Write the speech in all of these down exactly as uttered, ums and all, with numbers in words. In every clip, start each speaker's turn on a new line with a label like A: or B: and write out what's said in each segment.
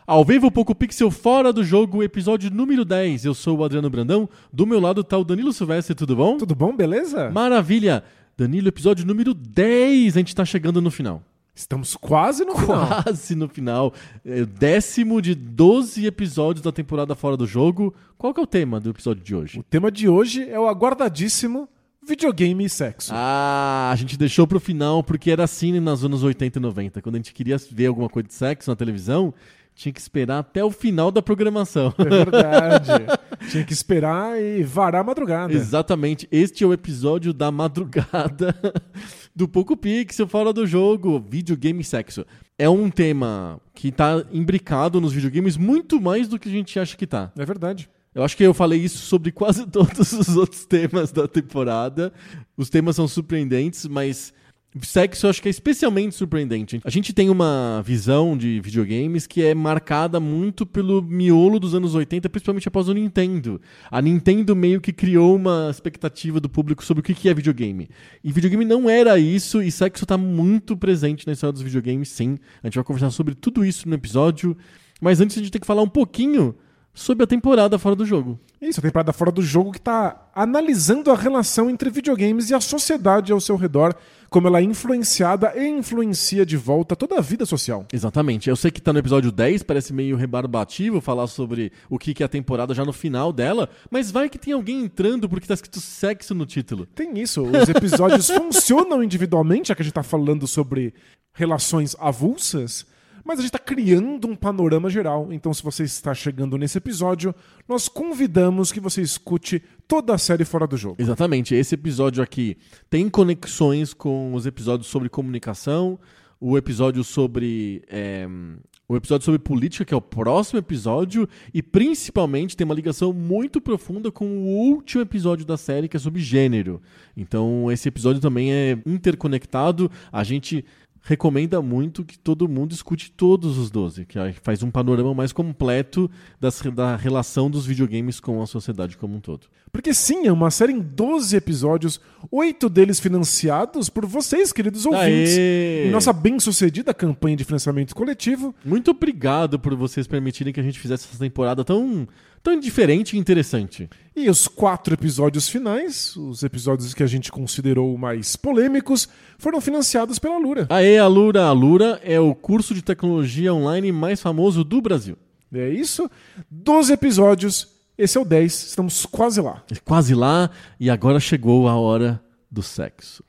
A: Ao vivo, Poco Pixel Fora do Jogo, episódio número dez. Eu sou o Adriano Brandão, do meu lado tá o Danilo Silvestre, tudo bom?
B: Tudo bom, beleza?
A: Maravilha! Danilo, episódio número dez, a gente tá chegando no final.
B: Estamos quase no final.
A: Quase no final. É o décimo de doze episódios da temporada Fora do Jogo. Qual que é o tema do episódio de hoje?
B: O tema de hoje é o aguardadíssimo videogame e sexo.
A: Ah, a gente deixou pro final porque era assim nas anos oitenta e noventa. Quando a gente queria ver alguma coisa de sexo na televisão, tinha que esperar até o final da programação.
B: É verdade. Tinha que esperar e varar a madrugada.
A: Exatamente. Este é o episódio da madrugada do Poco Pixel Fora do Jogo, videogame e sexo. É um tema que tá imbricado nos videogames muito mais do que a gente acha que tá.
B: É verdade.
A: Eu acho que eu falei isso sobre quase todos os outros temas da temporada. Os temas são surpreendentes, mas sexo eu acho que é especialmente surpreendente. A gente tem uma visão de videogames que é marcada muito pelo miolo dos anos oitenta, principalmente após o Nintendo. A Nintendo meio que criou uma expectativa do público sobre o que é videogame. E videogame não era isso, e sexo tá muito presente na história dos videogames, sim. A gente vai conversar sobre tudo isso no episódio. Mas antes a gente tem que falar um pouquinho sobre a temporada Fora do Jogo.
B: Isso, a temporada Fora do Jogo que está analisando a relação entre videogames e a sociedade ao seu redor, como ela é influenciada e influencia de volta toda a vida social.
A: Exatamente. Eu sei que tá no episódio dez, parece meio rebarbativo falar sobre o que é a temporada já no final dela, mas vai que tem alguém entrando porque tá escrito sexo no título.
B: Tem isso. Os episódios funcionam individualmente, já que a gente tá falando sobre relações avulsas, mas a gente está criando um panorama geral. Então, se você está chegando nesse episódio, nós convidamos que você escute toda a série Fora do Jogo.
A: Exatamente. Esse episódio aqui tem conexões com os episódios sobre comunicação, o episódio sobre é, o episódio sobre política, que é o próximo episódio, e principalmente tem uma ligação muito profunda com o último episódio da série, que é sobre gênero. Então, esse episódio também é interconectado. A gente recomenda muito que todo mundo escute todos os doze, que faz um panorama mais completo das, da relação dos videogames com a sociedade como um todo.
B: Porque sim, é uma série em doze episódios, oito deles financiados por vocês, queridos ouvintes.
A: Aê!
B: Em nossa bem-sucedida campanha de financiamento coletivo.
A: Muito obrigado por vocês permitirem que a gente fizesse essa temporada tão, tão diferente e interessante.
B: E os quatro episódios finais, os episódios que a gente considerou mais polêmicos, foram financiados pela Alura.
A: Aê, Alura! A Alura é o curso de tecnologia online mais famoso do Brasil.
B: É isso. doze episódios. Esse é o dez, estamos quase lá.
A: Quase lá, e agora chegou a hora do sexo.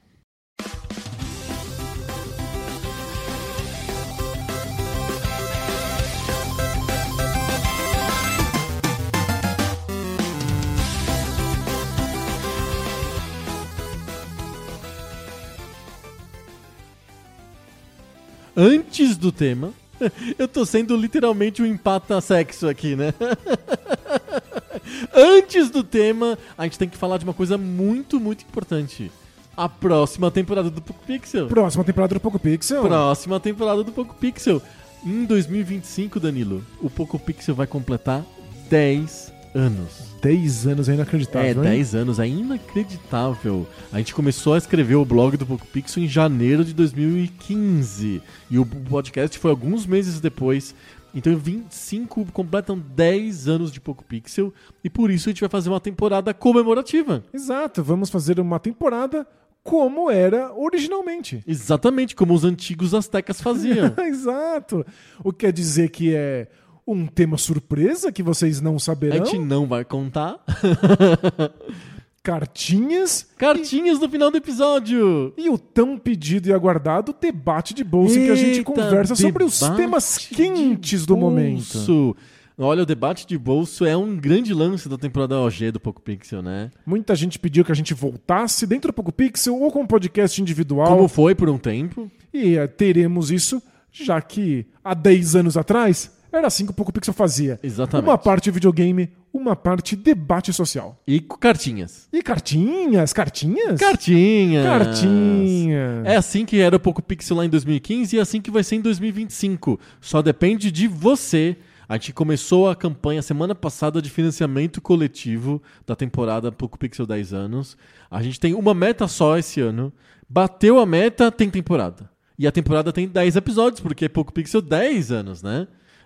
A: Antes do tema, eu tô sendo literalmente um empata-sexo aqui, né? Antes do tema, a gente tem que falar de uma coisa muito, muito importante. A próxima temporada do Poco Pixel.
B: Próxima temporada do Poco Pixel.
A: Próxima temporada do Poco Pixel. Em dois mil e vinte e cinco, Danilo, o Poco Pixel vai completar dez anos.
B: dez anos é inacreditável,
A: É,
B: hein?
A: dez anos, é inacreditável. A gente começou a escrever o blog do Poco Pixel em janeiro de dois mil e quinze. E o podcast foi alguns meses depois. Então, em vinte e cinco completam dez anos de Poco Pixel. E por isso a gente vai fazer uma temporada comemorativa.
B: Exato, vamos fazer uma temporada como era originalmente.
A: Exatamente, como os antigos astecas faziam.
B: Exato. O que quer dizer que é um tema surpresa que vocês não saberão.
A: A gente não vai contar.
B: Cartinhas.
A: Cartinhas e... no final do episódio.
B: E o tão pedido e aguardado debate de bolso, em que a gente conversa sobre os temas quentes do momento.
A: Olha, o debate de bolso é um grande lance da temporada O G do Poco Pixel, né?
B: Muita gente pediu que a gente voltasse dentro do Poco Pixel ou com um podcast individual.
A: Como foi por um tempo.
B: E uh, teremos isso, já que há dez anos atrás era assim que o Poco Pixel fazia.
A: Exatamente.
B: Uma parte videogame, uma parte debate social.
A: E cartinhas.
B: E cartinhas? Cartinhas?
A: Cartinhas.
B: Cartinhas.
A: É assim que era o Poco Pixel lá em dois mil e quinze e é assim que vai ser em dois mil e vinte e cinco. Só depende de você. A gente começou a campanha semana passada de financiamento coletivo da temporada Poco Pixel dez anos. A gente tem uma meta só esse ano. Bateu a meta, tem temporada. E a temporada tem dez episódios, porque é Poco Pixel dez anos, né?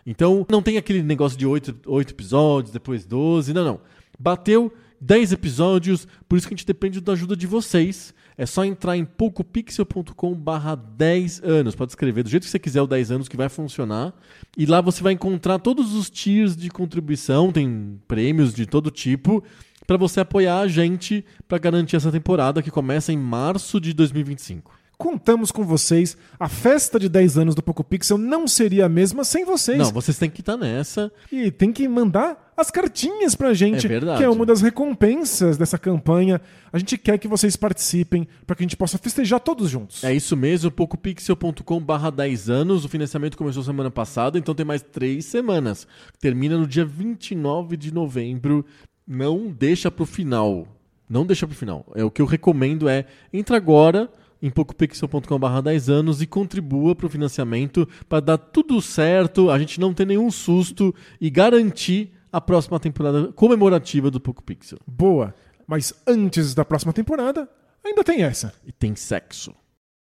A: Então, não tem aquele negócio de oito, oito episódios, depois doze, não, não. Bateu dez episódios, por isso que a gente depende da ajuda de vocês. É só entrar em pocopixel ponto com barra dez anos. Pode escrever do jeito que você quiser o dez anos que vai funcionar. E lá você vai encontrar todos os tiers de contribuição, tem prêmios de todo tipo, para você apoiar a gente para garantir essa temporada que começa em março de dois mil e vinte e cinco.
B: Contamos com vocês. A festa de dez anos do PocoPixel não seria a mesma sem vocês.
A: Não, vocês têm que estar nessa.
B: E tem que mandar as cartinhas pra gente,
A: É verdade.
B: que é uma das recompensas dessa campanha. A gente quer que vocês participem para que a gente possa festejar todos juntos.
A: É isso mesmo, pocopixel ponto com barra dez anos. O financiamento começou semana passada, então tem mais três semanas. Termina no dia vinte e nove de novembro. Não deixa pro final. Não deixa pro final. É, o que eu recomendo é, entra agora em pocopixel ponto com barra dez anos e contribua para o financiamento para dar tudo certo, a gente não ter nenhum susto e garantir a próxima temporada comemorativa do PocoPixel.
B: Boa, mas antes da próxima temporada, ainda tem essa.
A: E tem sexo.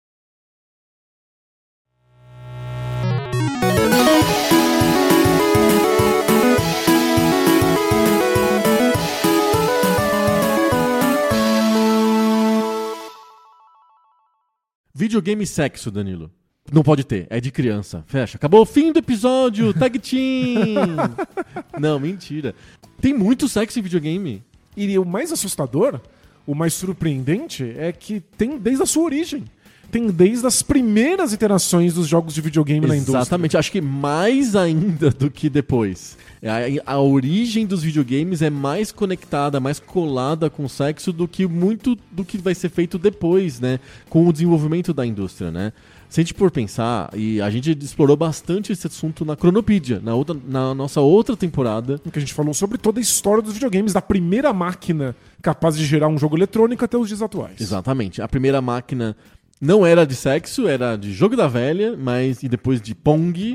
A: Videogame sexo, Danilo. Não pode ter, é de criança. Fecha. Acabou o fim do episódio, tag team. Não, mentira. Tem muito sexo em videogame.
B: E o mais assustador, o mais surpreendente, é que tem desde a sua origem. Tem desde as primeiras iterações dos jogos de videogame na indústria.
A: Exatamente, acho que mais ainda do que depois. A, a origem dos videogames é mais conectada, mais colada com o sexo do que muito do que vai ser feito depois, né? Com o desenvolvimento da indústria, né? Se a gente for pensar, e a gente explorou bastante esse assunto na Cronopedia, na, outra, na nossa outra temporada.
B: Em que a gente falou sobre toda a história dos videogames, da primeira máquina capaz de gerar um jogo eletrônico até os dias atuais.
A: Exatamente. A primeira máquina não era de sexo, era de jogo da velha, mas e depois de Pong,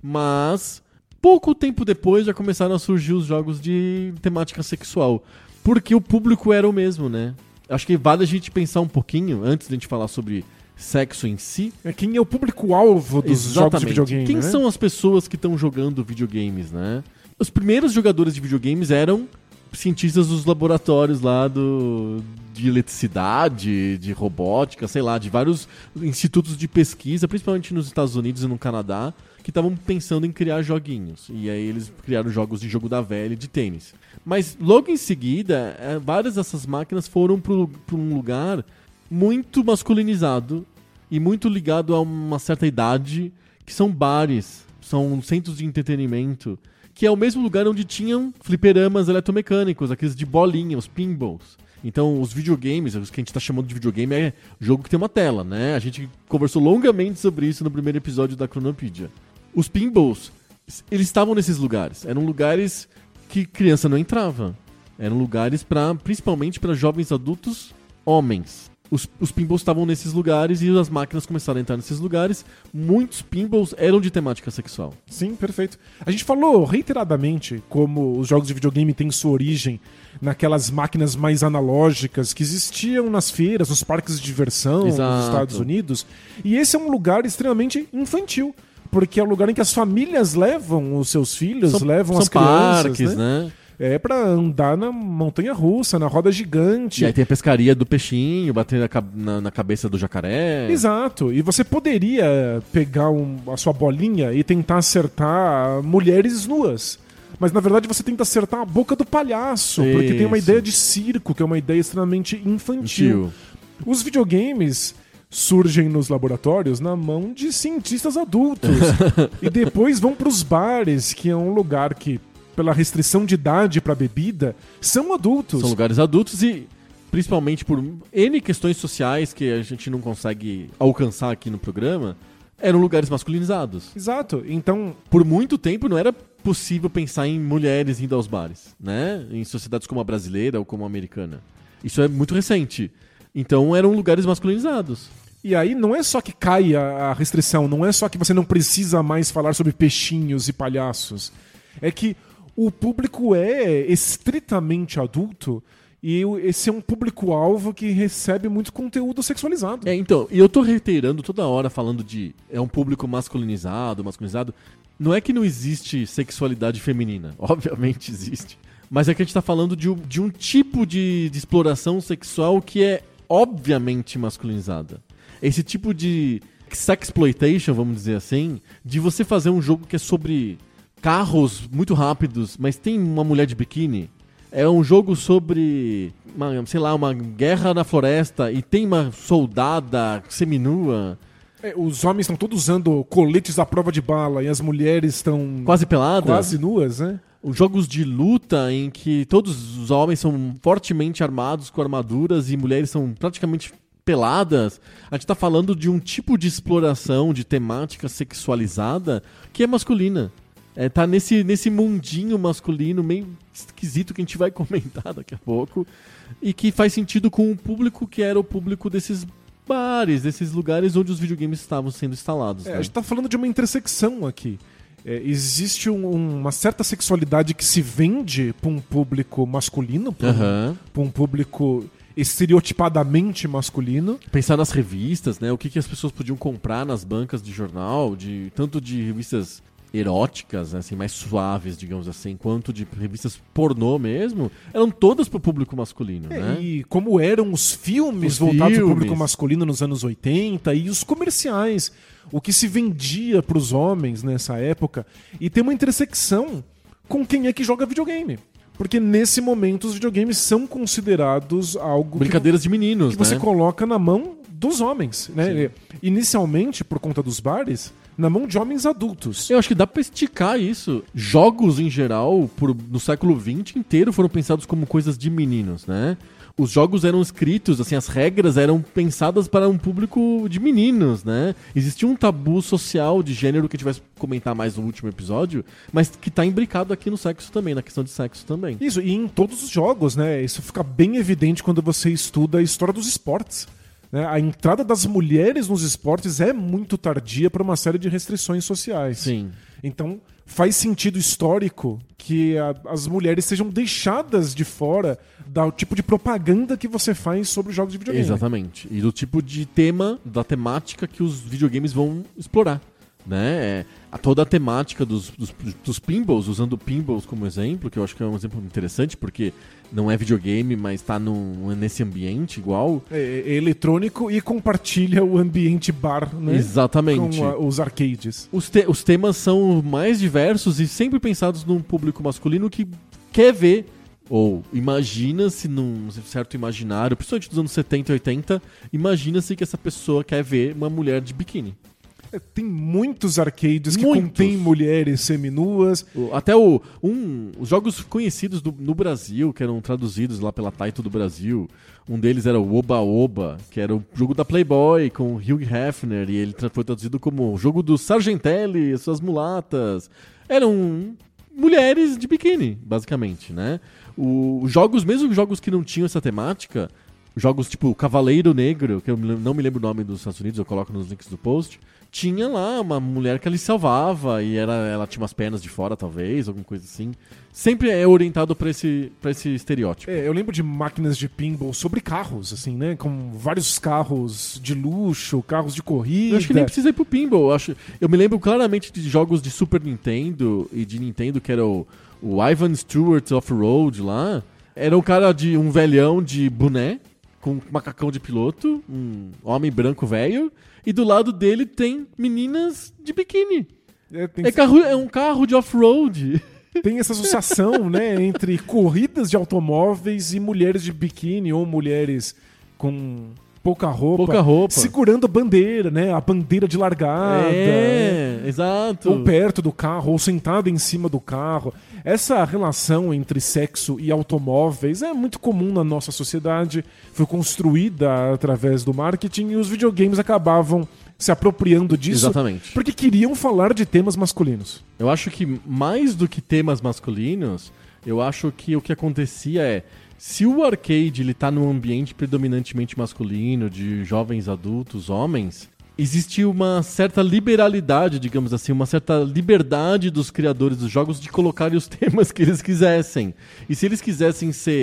A: mas pouco tempo depois já começaram a surgir os jogos de temática sexual, porque o público era o mesmo, né? Acho que vale a gente pensar um pouquinho, antes de a gente falar sobre sexo em si.
B: É quem é o público-alvo dos
A: Exatamente.
B: jogos de videogame,
A: Quem
B: né?
A: são as pessoas que estão jogando videogames, né? Os primeiros jogadores de videogames eram cientistas dos laboratórios lá do, de eletricidade, de robótica, sei lá, de vários institutos de pesquisa, principalmente nos Estados Unidos e no Canadá, que estavam pensando em criar joguinhos. E aí eles criaram jogos de jogo da velha e de tênis. Mas logo em seguida, é, várias dessas máquinas foram para um lugar muito masculinizado e muito ligado a uma certa idade, que são bares, são centros de entretenimento, que é o mesmo lugar onde tinham fliperamas eletromecânicos, aqueles de bolinha, os pinballs. Então, os videogames, os que a gente está chamando de videogame, é jogo que tem uma tela, né? A gente conversou longamente sobre isso no primeiro episódio da Cronopedia. Os pinballs, eles estavam nesses lugares. Eram lugares que criança não entrava. Eram lugares para, principalmente para jovens adultos homens. Os, os pinballs estavam nesses lugares e as máquinas começaram a entrar nesses lugares. Muitos pinballs eram de temática sexual.
B: Sim, perfeito. A gente falou reiteradamente como os jogos de videogame têm sua origem naquelas máquinas mais analógicas que existiam nas feiras, nos parques de diversão
A: Exato.
B: nos Estados Unidos. E esse é um lugar extremamente infantil, porque é o lugar em que as famílias levam os seus filhos,
A: São,
B: levam
A: são
B: as crianças,
A: parques,
B: né?
A: né?
B: É pra andar na montanha-russa, na roda gigante.
A: E aí tem a pescaria do peixinho, bater na, na, na cabeça do jacaré.
B: Exato. E você poderia pegar um, a sua bolinha e tentar acertar mulheres nuas. Mas na verdade você tenta acertar a boca do palhaço,
A: Isso.
B: porque tem uma ideia de circo, que é uma ideia extremamente infantil.
A: Tio.
B: Os videogames surgem nos laboratórios na mão de cientistas adultos. E depois vão pros bares, que é um lugar que, pela restrição de idade para bebida, são adultos.
A: São lugares adultos e, principalmente por N questões sociais que a gente não consegue alcançar aqui no programa, eram lugares masculinizados.
B: Exato. Então,
A: Por muito tempo não era possível pensar em mulheres indo aos bares, né? Em sociedades como a brasileira ou como a americana. Isso é muito recente. Então eram lugares masculinizados.
B: e aí não é só que cai a a restrição, não é só que você não precisa mais falar sobre peixinhos e palhaços. É que o público é estritamente adulto E esse é um público-alvo que recebe muito conteúdo sexualizado.
A: É, então, e eu tô reiterando toda hora falando de é um público masculinizado, masculinizado. Não é que não existe sexualidade feminina, obviamente existe. Mas é que a gente tá falando de um, de um tipo de, de exploração sexual que é obviamente masculinizada. Esse tipo de sexploitation, vamos dizer assim, de você fazer um jogo que é sobre carros muito rápidos, mas tem uma mulher de biquíni. É um jogo sobre, uma, sei lá, uma guerra na floresta e tem uma soldada seminua.
B: É, os homens estão todos usando coletes à prova de bala e as mulheres estão
A: quase peladas.
B: Quase nuas, né?
A: Os jogos de luta em que todos os homens são fortemente armados com armaduras e mulheres são praticamente peladas. A gente tá falando de um tipo de exploração de temática sexualizada que é masculina. É, tá nesse, nesse mundinho masculino meio esquisito que a gente vai comentar daqui a pouco e que faz sentido com o público que era o público desses bares, desses lugares onde os videogames estavam sendo instalados.
B: É,
A: né?
B: A gente tá falando de uma intersecção aqui. É, existe um, uma certa sexualidade que se vende para um público masculino, para
A: Uhum.
B: um, um público estereotipadamente masculino.
A: Pensar nas revistas, né? O que, que as pessoas podiam comprar nas bancas de jornal, de tanto de revistas eróticas, né, assim, mais suaves, digamos assim, quanto de revistas pornô mesmo, eram todas pro público masculino,
B: É,
A: né?
B: E como eram os filmes
A: Os
B: voltados
A: filmes.
B: ao público masculino nos anos oitenta e os comerciais, o que se vendia para os homens nessa época, e tem uma intersecção com quem é que joga videogame. Porque nesse momento os videogames são considerados algo
A: Brincadeiras
B: que,
A: de meninos,
B: que você
A: né?
B: coloca na mão dos homens, né? Inicialmente, por conta dos bares, na mão de homens adultos.
A: Eu acho que dá pra esticar isso. Jogos, em geral, por, no século vinte inteiro foram pensados como coisas de meninos, né? Os jogos eram escritos, assim, as regras eram pensadas para um público de meninos, né? Existia um tabu social de gênero que a gente vai comentar mais no último episódio, mas que tá imbricado aqui no sexo também, na questão de sexo também.
B: Isso, e em todos os jogos, né? Isso fica bem evidente quando você estuda a história dos esportes. Né? A entrada das mulheres nos esportes é muito tardia para uma série de restrições sociais.
A: Sim.
B: Então, faz sentido histórico que a, as mulheres sejam deixadas de fora do tipo de propaganda que você faz sobre os jogos de videogame.
A: Exatamente. E do tipo de tema, da temática que os videogames vão explorar. Né? É, a toda a temática dos, dos, dos pinballs, usando pinballs como exemplo, que eu acho que é um exemplo interessante, porque não é videogame, mas está nesse ambiente igual.
B: É, é eletrônico e compartilha o ambiente bar, né?
A: Exatamente.
B: Com a, os arcades.
A: Os, te, os temas são mais diversos e sempre pensados num público masculino que quer ver, ou imagina-se num certo imaginário, principalmente dos anos setenta e oitenta, imagina-se que essa pessoa quer ver uma mulher de biquíni.
B: Tem muitos arcades que
A: Muitos.
B: contêm mulheres seminuas.
A: O- Até o, um, os jogos conhecidos do- no Brasil, que eram traduzidos lá pela Taito do Brasil, um deles era o Oba Oba, que era o jogo da Playboy com o Hugh Hefner, e ele tra- foi traduzido como o jogo do Sargentelli e suas mulatas. Eram mulheres de biquíni, basicamente, né? O- Os jogos, mesmo jogos que não tinham essa temática, jogos tipo Cavaleiro Negro, que eu me lem- não me lembro o nome dos Estados Unidos, eu coloco nos links do post, tinha lá uma mulher que ele salvava e era, ela tinha umas pernas de fora, talvez, alguma coisa assim. Sempre é orientado pra esse, pra esse estereótipo.
B: É, eu lembro de máquinas de pinball sobre carros, assim, né? Com vários carros de luxo, carros de corrida.
A: Eu acho que nem precisa ir pro pinball. Eu, acho, eu me lembro claramente de jogos de Super Nintendo e de Nintendo, que era o, o Ivan Stewart Off-Road lá. Era um cara de um velhão de boné, com um macacão de piloto, um homem branco velho, e do lado dele tem meninas de biquíni.
B: É, tem,
A: É, carro, é um carro de off-road.
B: tem essa associação, né, entre corridas de automóveis e mulheres de biquíni ou mulheres com pouca roupa,
A: Pouca roupa.
B: segurando a bandeira, né, a bandeira de largada.
A: É, exato.
B: Ou perto do carro, ou sentado em cima do carro. Essa relação entre sexo e automóveis é muito comum na nossa sociedade, foi construída através do marketing e os videogames acabavam se apropriando disso.
A: Exatamente.
B: Porque queriam falar de temas masculinos.
A: Eu acho que mais do que temas masculinos, eu acho que o que acontecia é, se o arcade ele tá num ambiente predominantemente masculino, de jovens adultos, homens, existe uma certa liberalidade, digamos assim, uma certa liberdade dos criadores dos jogos de colocarem os temas que eles quisessem. E se eles quisessem ser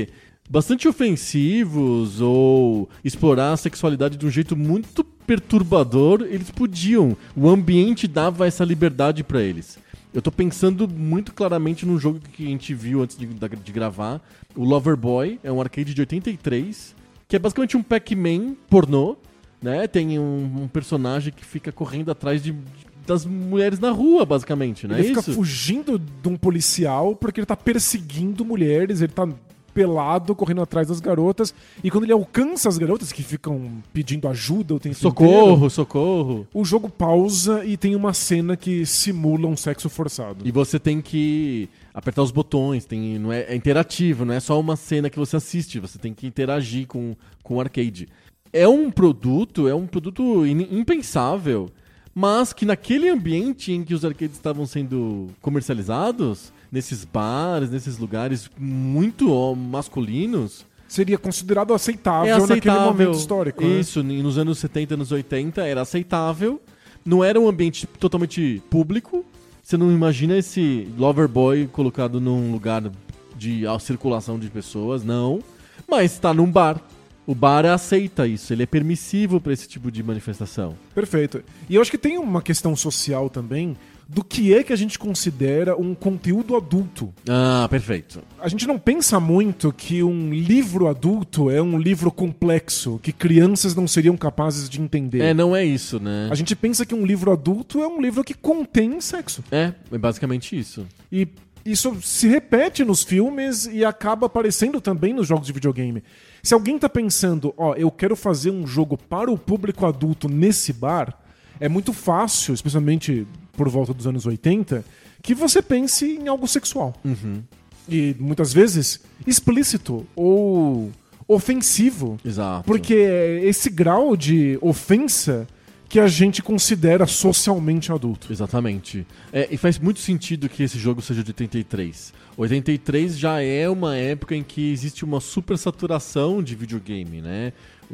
A: bastante ofensivos ou explorar a sexualidade de um jeito muito perturbador, eles podiam. O ambiente dava essa liberdade pra eles. Eu tô pensando muito claramente num jogo que a gente viu antes de, de gravar, o Loverboy, é um arcade de oitenta e três, que é basicamente um Pac-Man pornô, né? Tem um, um personagem que fica correndo atrás de, das mulheres na rua, basicamente, né?
B: Ele fica
A: Isso?
B: fugindo de um policial porque ele tá perseguindo mulheres, ele tá pelado, correndo atrás das garotas, e quando ele alcança as garotas que ficam pedindo ajuda o tempo
A: Socorro,
B: inteiro,
A: socorro.
B: o jogo pausa e tem uma cena que simula um sexo forçado.
A: E você tem que apertar os botões, tem, não é, é interativo, não é só uma cena que você assiste, você tem que interagir com, com o arcade. É um produto, é um produto in, impensável, mas que naquele ambiente em que os arcades estavam sendo comercializados, nesses bares, nesses lugares muito ó, masculinos,
B: seria considerado aceitável,
A: é aceitável
B: naquele momento histórico. Né?
A: Isso, nos anos setenta, anos oitenta, era aceitável. Não era um ambiente totalmente público. Você não imagina esse Loverboy colocado num lugar de circulação de pessoas, não. Mas está num bar. O bar aceita isso, ele é permissivo para esse tipo de manifestação.
B: Perfeito. E eu acho que tem uma questão social também do que é que a gente considera um conteúdo adulto.
A: Ah, perfeito.
B: A gente não pensa muito que um livro adulto é um livro complexo, que crianças não seriam capazes de entender.
A: É, não é isso, né?
B: A gente pensa que um livro adulto é um livro que contém sexo.
A: É, é basicamente isso.
B: E isso se repete nos filmes e acaba aparecendo também nos jogos de videogame. Se alguém tá pensando, ó, eu quero fazer um jogo para o público adulto nesse bar, é muito fácil, especialmente por volta dos anos oitenta, que você pense em algo sexual.
A: Uhum.
B: E muitas vezes explícito ou ofensivo.
A: Exato.
B: Porque é esse grau de ofensa que a gente considera socialmente adulto.
A: Exatamente. É, e faz muito sentido que esse jogo seja de oitenta e três. oitenta e três já é uma época em que existe uma supersaturação de videogame, né? O,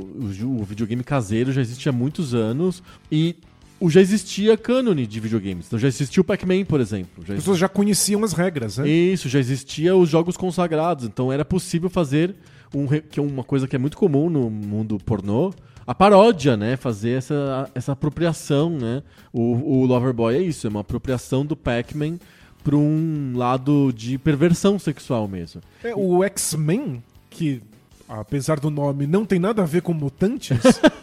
A: o, o videogame caseiro já existe há muitos anos e já existia cânone de videogames. Então já existia o Pac-Man, por exemplo. Já
B: As pessoas já conheciam as regras, né?
A: Isso, já existia os jogos consagrados. Então era possível fazer um, que é uma coisa que é muito comum no mundo pornô, a paródia, né? Fazer essa, essa apropriação, né? O, o Loverboy é isso, é uma apropriação do Pac-Man para um lado de perversão sexual mesmo.
B: É, o X-Men, que apesar do nome não tem nada a ver com mutantes,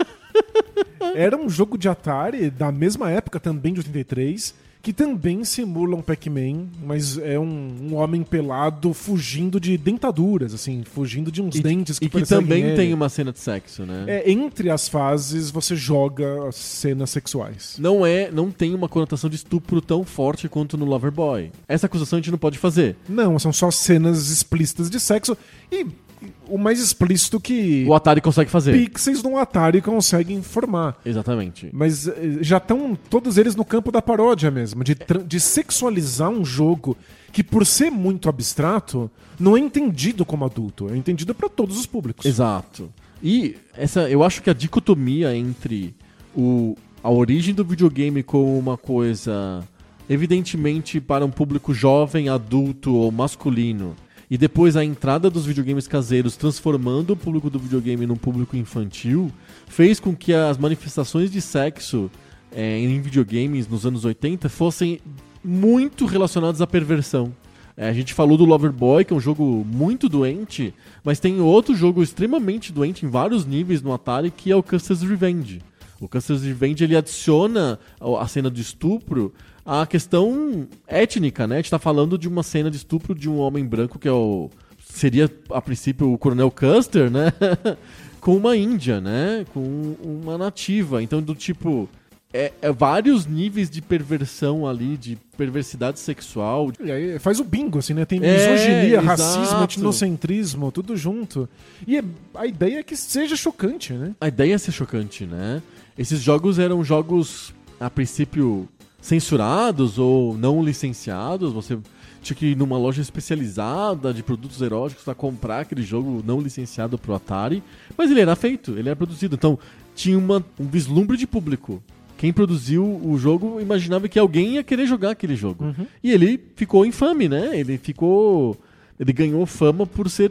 B: era um jogo de Atari da mesma época, também de oitenta e três, que também simula um Pac-Man, mas é um, um homem pelado fugindo de dentaduras, assim, fugindo de uns
A: e,
B: dentes que
A: E que
B: perseguem
A: também
B: ele.
A: tem uma cena de sexo, né?
B: É, entre as fases você joga as cenas sexuais.
A: Não é, não tem uma conotação de estupro tão forte quanto no Loverboy. Essa acusação a gente não pode fazer.
B: Não, são só cenas explícitas de sexo e o mais explícito que
A: O Atari consegue fazer.
B: pixels no Atari conseguem formar.
A: Exatamente.
B: Mas eh, já estão todos eles no campo da paródia mesmo, de, tra- de sexualizar um jogo que, por ser muito abstrato, não é entendido como adulto, é entendido para todos os públicos.
A: Exato. E essa, eu acho que a dicotomia entre o, a origem do videogame como uma coisa evidentemente para um público jovem, adulto ou masculino, e depois a entrada dos videogames caseiros transformando o público do videogame num público infantil, fez com que as manifestações de sexo é, em videogames nos anos oitenta fossem muito relacionadas à perversão. É, a gente falou do Loverboy, que é um jogo muito doente, mas tem outro jogo extremamente doente em vários níveis no Atari, que é o Custer's Revenge. O Custer's Revenge, ele adiciona a cena de estupro à questão étnica, né? A gente tá falando de uma cena de estupro de um homem branco que é o... seria, a princípio, o Coronel Custer, né? Com uma índia, né? Com uma nativa. Então, do tipo... É, é vários níveis de perversão ali, de perversidade sexual.
B: E aí faz o bingo, assim, né? Tem
A: É,
B: misoginia,
A: exato.
B: racismo, etnocentrismo, tudo junto. E é- a ideia é que seja chocante, né?
A: A ideia é ser chocante, né? Esses jogos eram jogos, a princípio, censurados ou não licenciados. Você tinha que ir numa loja especializada de produtos eróticos para comprar aquele jogo não licenciado pro Atari. Mas ele era feito, ele era produzido. Então, tinha uma, um vislumbre de público. Quem produziu o jogo imaginava que alguém ia querer jogar aquele jogo.
B: Uhum.
A: E ele ficou infame, né? Ele ficou... Ele ganhou fama por ser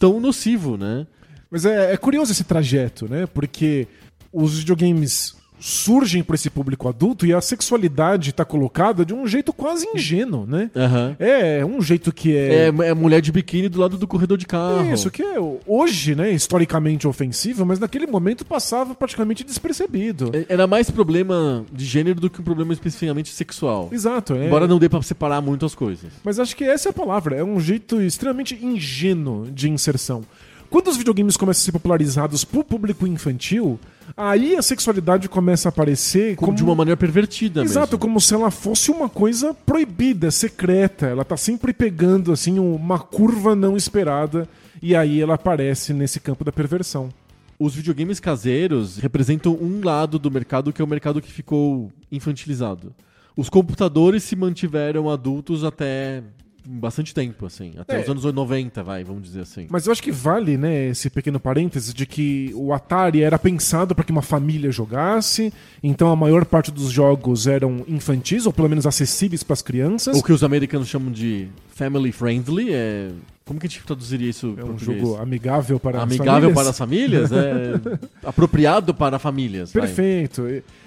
A: tão nocivo, né?
B: Mas é, é curioso esse trajeto, né? Porque os videogames surgem para esse público adulto e a sexualidade está colocada de um jeito quase ingênuo, né?
A: Uhum.
B: É um jeito que é...
A: é... É mulher de biquíni do lado do corredor de carro.
B: Isso, que é hoje, né, historicamente ofensivo, mas naquele momento passava praticamente despercebido.
A: Era mais problema de gênero do que um problema especificamente sexual.
B: Exato. É...
A: Embora não dê para separar muito as coisas.
B: Mas acho que essa é a palavra. É um jeito extremamente ingênuo de inserção. Quando os videogames começam a ser popularizados pro público infantil, aí a sexualidade começa a aparecer
A: como,
B: como...
A: de uma maneira pervertida.
B: Exato,
A: mesmo.
B: como se ela fosse uma coisa proibida, secreta. Ela tá sempre pegando assim uma curva não esperada e aí ela aparece nesse campo da perversão.
A: Os videogames caseiros representam um lado do mercado que é o mercado que ficou infantilizado. Os computadores se mantiveram adultos até bastante tempo, assim. Até
B: É.
A: os anos noventa, vai, vamos dizer assim.
B: Mas eu acho que vale, né, esse pequeno parêntese de que o Atari era pensado para que uma família jogasse, então a maior parte dos jogos eram infantis, ou pelo menos acessíveis para as crianças.
A: O que os americanos chamam de family friendly, é... Como que a gente traduziria isso
B: É
A: em
B: um
A: português?
B: jogo amigável para
A: Amigável
B: as famílias.
A: para as famílias? É... Apropriado para famílias. vai.
B: Perfeito.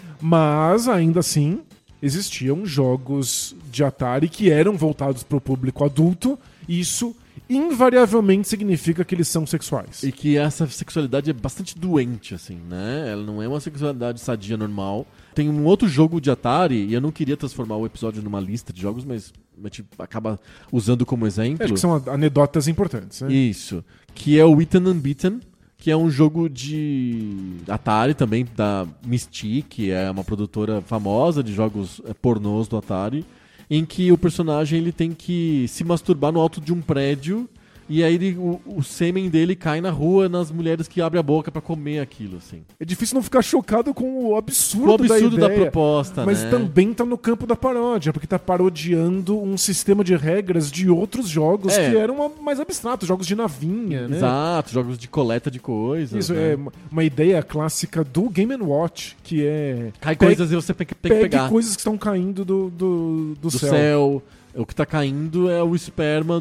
B: Mas, ainda assim, existiam jogos de Atari que eram voltados para o público adulto, e isso invariavelmente significa que eles são sexuais.
A: E que essa sexualidade é bastante doente, assim, né? Ela não é uma sexualidade sadia normal. Tem um outro jogo de Atari, e eu não queria transformar o episódio numa lista de jogos, mas a gente acaba usando como exemplo.
B: Acho que são anedotas importantes, né?
A: Isso. Que é o Eaten and Beaten, que é um jogo de Atari também, da Mystique, que é uma produtora famosa de jogos eh, pornôs do Atari, em que o personagem ele tem que se masturbar no alto de um prédio e aí ele, o, o sêmen dele cai na rua nas mulheres que abrem a boca pra comer aquilo, assim.
B: É difícil não ficar chocado com o absurdo,
A: O absurdo
B: da
A: da,
B: ideia.
A: proposta,
B: Mas
A: né?
B: também tá no campo da paródia, porque tá parodiando um sistema de regras de outros jogos
A: É.
B: que eram mais abstratos, jogos de navinha, né?
A: Exato, jogos de coleta de coisas.
B: Isso
A: né?
B: é uma ideia clássica do Game and Watch, que é...
A: Cai
B: pegue-
A: coisas e você tem que tem que
B: pegue
A: pegar.
B: coisas que estão caindo do, do, do,
A: do
B: céu.
A: céu. O que tá caindo é o esperma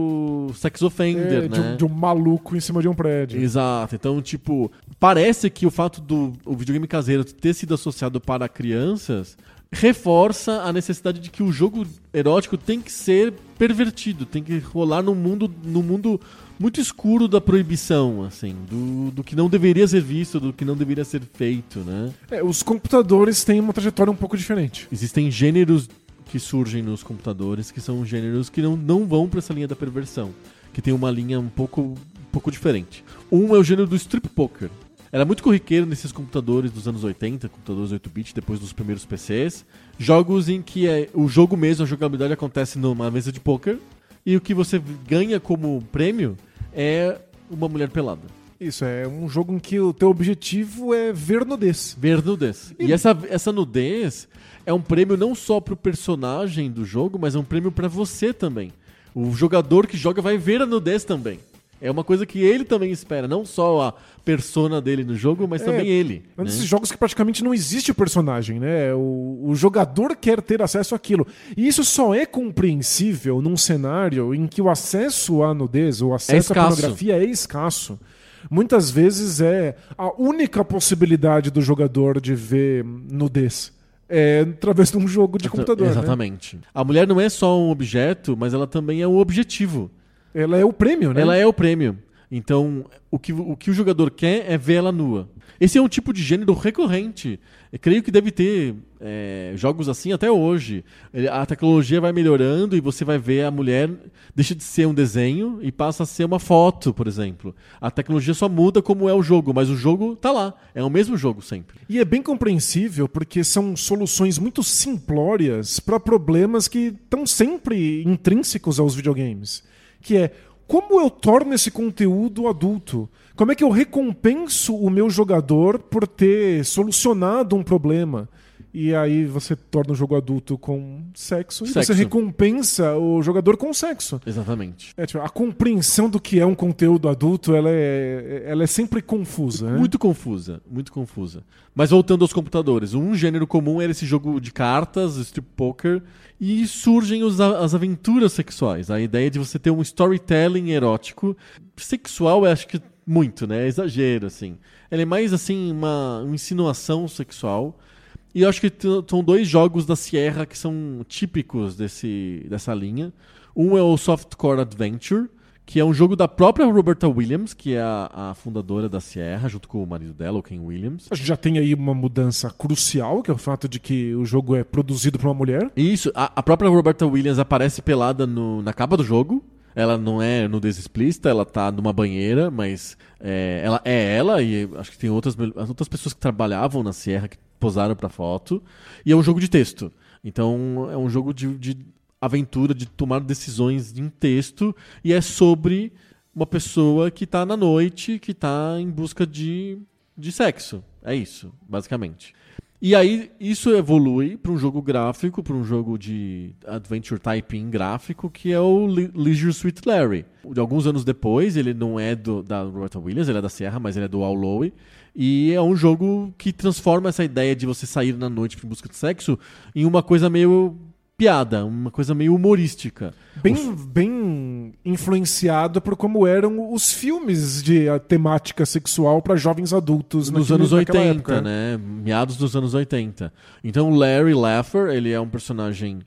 A: do sex offender,
B: É,
A: né?
B: de, um, de um maluco em cima de um prédio.
A: Exato. Então, tipo, parece que o fato do o videogame caseiro ter sido associado para crianças reforça a necessidade de que o jogo erótico tem que ser pervertido, tem que rolar num mundo, num mundo muito escuro da proibição, assim, do, do que não deveria ser visto, do que não deveria ser feito, né?
B: É, os computadores têm uma trajetória um pouco diferente.
A: Existem gêneros que surgem nos computadores que são gêneros que não, não vão para essa linha da perversão, que tem uma linha um pouco, um pouco diferente. Um é o gênero do strip poker. Era muito corriqueiro nesses computadores dos anos oitenta, computadores oito bit, depois dos primeiros P Cs, jogos em que é, o jogo mesmo, a jogabilidade acontece numa mesa de poker e o que você ganha como prêmio é uma mulher pelada.
B: Isso, é um jogo em que o teu objetivo é ver nudez.
A: Ver nudez. E, e essa, essa nudez é um prêmio não só pro personagem do jogo, mas é um prêmio pra você também. O jogador que joga vai ver a nudez também. É uma coisa que ele também espera, não só a persona dele no jogo, mas
B: É,
A: também ele.
B: É um
A: né?
B: desses jogos que praticamente não existe o personagem, né? O, o jogador quer ter acesso àquilo. E isso só é compreensível num cenário em que o acesso à nudez, o acesso à
A: escasso.
B: pornografia é escasso. Muitas vezes é a única possibilidade do jogador de ver nudez. É através de um jogo de computador.
A: Exatamente. Né? A mulher não é só um objeto, mas ela também é um objetivo.
B: Ela é o prêmio, né?
A: Ela é o prêmio. Então, o que, o que o jogador quer é ver ela nua. Esse é um tipo de gênero recorrente. Eu creio que deve ter é, jogos assim até hoje. A tecnologia vai melhorando e você vai ver a mulher deixa de ser um desenho e passa a ser uma foto, por exemplo. A tecnologia só muda como é o jogo, mas o jogo tá lá. É o mesmo jogo sempre.
B: E é bem compreensível porque são soluções muito simplórias para problemas que estão sempre intrínsecos aos videogames. Que é, como eu torno esse conteúdo adulto? Como é que eu recompenso o meu jogador por ter solucionado um problema? e aí você torna o jogo adulto com sexo, e
A: Sexo.
B: você recompensa o jogador com sexo.
A: Exatamente.
B: É, tipo, a compreensão do que é um conteúdo adulto, ela é, ela é sempre confusa. Né?
A: Muito confusa, muito confusa. Mas voltando aos computadores, um gênero comum era esse jogo de cartas, strip poker, e surgem os, as aventuras sexuais. A ideia de você ter um storytelling erótico. Sexual, eu acho que muito, né? É exagero, assim. Ele é mais, assim, uma, uma insinuação sexual. E eu acho que t- são dois jogos da Sierra que são típicos desse, dessa linha. Um é o Softcore Adventure, que é um jogo da própria Roberta Williams, que é a, a fundadora da Sierra, junto com o marido dela, o Ken Williams.
B: A gente já tem aí uma mudança crucial, que é o fato de que o jogo é produzido por uma mulher.
A: Isso, a, a própria Roberta Williams aparece pelada no, na capa do jogo. Ela não é nudez explícita, ela tá numa banheira, mas é, ela é ela, e acho que tem outras, outras pessoas que trabalhavam na Sierra que posaram pra foto. E é um jogo de texto. Então é um jogo de, de aventura, de tomar decisões em texto, e é sobre uma pessoa que tá na noite, que tá em busca de, de sexo. É isso, basicamente. E aí isso evolui para um jogo gráfico, para um jogo de adventure typing gráfico, que é o Le- Leisure Suit Larry. De alguns anos depois, ele não é do, da Roberta Williams, ele é da Sierra, mas ele é do Al Lowe. E é um jogo que transforma essa ideia de você sair na noite em busca de sexo em uma coisa meio piada, uma coisa meio humorística.
B: Bem,
A: Os-
B: bem influenciado por como eram os filmes de a, temática sexual para jovens adultos
A: Nos
B: naquele-
A: anos
B: naquela
A: oitenta,
B: época.
A: né? Meados dos anos oitenta. Então o Larry Laffer, ele é um personagem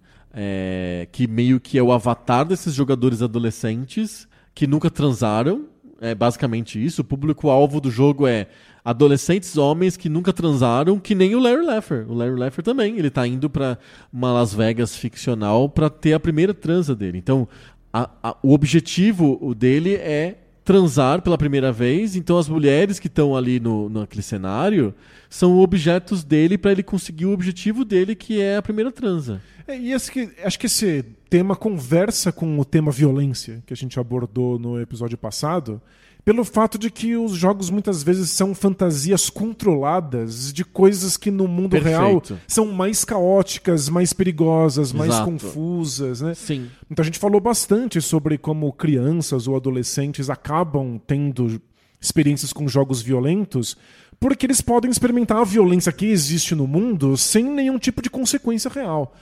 A: é, que meio que é o avatar desses jogadores adolescentes que nunca transaram. É basicamente isso. O público-alvo do jogo é adolescentes homens que nunca transaram, que nem o Larry Laffer. O Larry Laffer também. Ele tá indo pra uma Las Vegas ficcional pra ter a primeira transa dele. Então, a- a- o objetivo o dele é transar pela primeira vez. Então, as mulheres que estão ali no, naquele cenário são objetos dele pra ele conseguir o objetivo dele, que é a primeira transa.
B: É, e esse que, acho que esse tema conversa com o tema violência que a gente abordou no episódio passado, pelo fato de que os jogos muitas vezes são fantasias controladas de coisas que no mundo
A: Perfeito.
B: real são mais caóticas, mais perigosas, mais
A: Exato.
B: confusas, né?
A: Sim.
B: Então a gente falou bastante sobre como crianças ou adolescentes acabam tendo experiências com jogos violentos porque eles podem experimentar a violência que existe no mundo sem nenhum tipo de consequência real.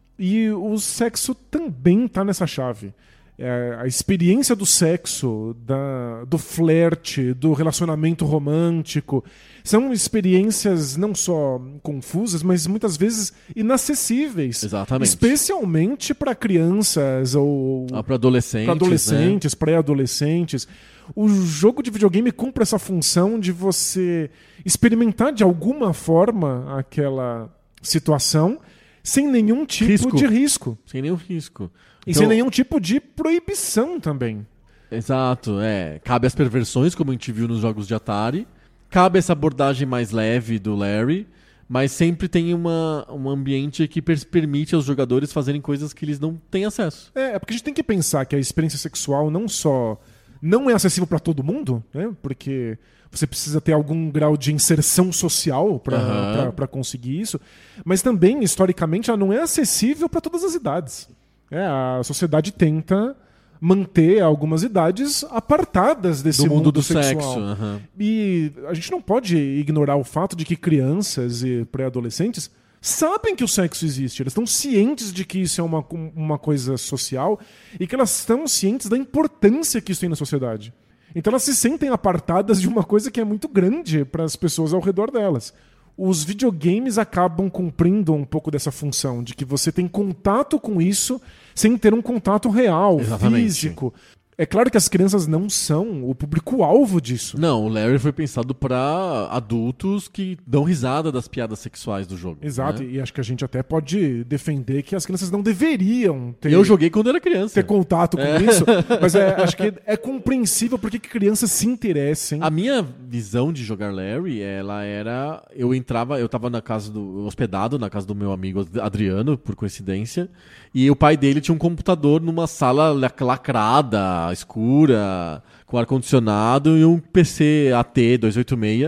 B: E o sexo também está nessa chave. É, a experiência do sexo, da, do flerte, do relacionamento romântico, são experiências não só confusas, mas muitas vezes inacessíveis.
A: Exatamente.
B: Especialmente para crianças ou
A: Ah, pra adolescentes.
B: para
A: né?
B: adolescentes, pré-adolescentes. O jogo de videogame cumpre essa função de você experimentar de alguma forma aquela situação sem nenhum tipo
A: Risco.
B: de risco.
A: Sem nenhum risco.
B: E
A: Então-
B: sem nenhum tipo de proibição também.
A: Exato, é. Cabe as perversões, como a gente viu nos jogos de Atari. Cabe essa abordagem mais leve do Larry. Mas sempre tem uma, um ambiente que pers- permite aos jogadores fazerem coisas que eles não têm acesso.
B: É, é porque a gente tem que pensar que a experiência sexual não só não é acessível para todo mundo, né? Porque você precisa ter algum grau de inserção social
A: Aham.
B: para conseguir isso, mas também, historicamente, ela não é acessível para todas as idades. É, a sociedade tenta manter algumas idades apartadas desse
A: Do mundo do
B: sexual.
A: sexo. aham.
B: E a gente não pode ignorar o fato de que crianças e pré-adolescentes sabem que o sexo existe. Elas estão cientes de que isso é uma, uma coisa social e que elas estão cientes da importância que isso tem na sociedade. Então elas se sentem apartadas de uma coisa que é muito grande para as pessoas ao redor delas. Os videogames acabam cumprindo um pouco dessa função, de que você tem contato com isso sem ter um contato real,
A: Exatamente.
B: físico. É claro que as crianças não são o público-alvo disso.
A: Não, o Larry foi pensado pra adultos que dão risada das piadas sexuais do jogo.
B: Exato,
A: né?
B: e acho que a gente até pode defender que as crianças não deveriam ter,
A: Eu joguei quando era criança.
B: ter contato com
A: É.
B: isso, mas é, acho que é compreensível porque que crianças se interessem.
A: A minha visão de jogar Larry, ela era... Eu entrava, eu tava na casa do... hospedado na casa do meu amigo Adriano, por coincidência, e o pai dele tinha um computador numa sala lac- lacrada, escura, com ar-condicionado, e um P C A T duzentos e oitenta e seis,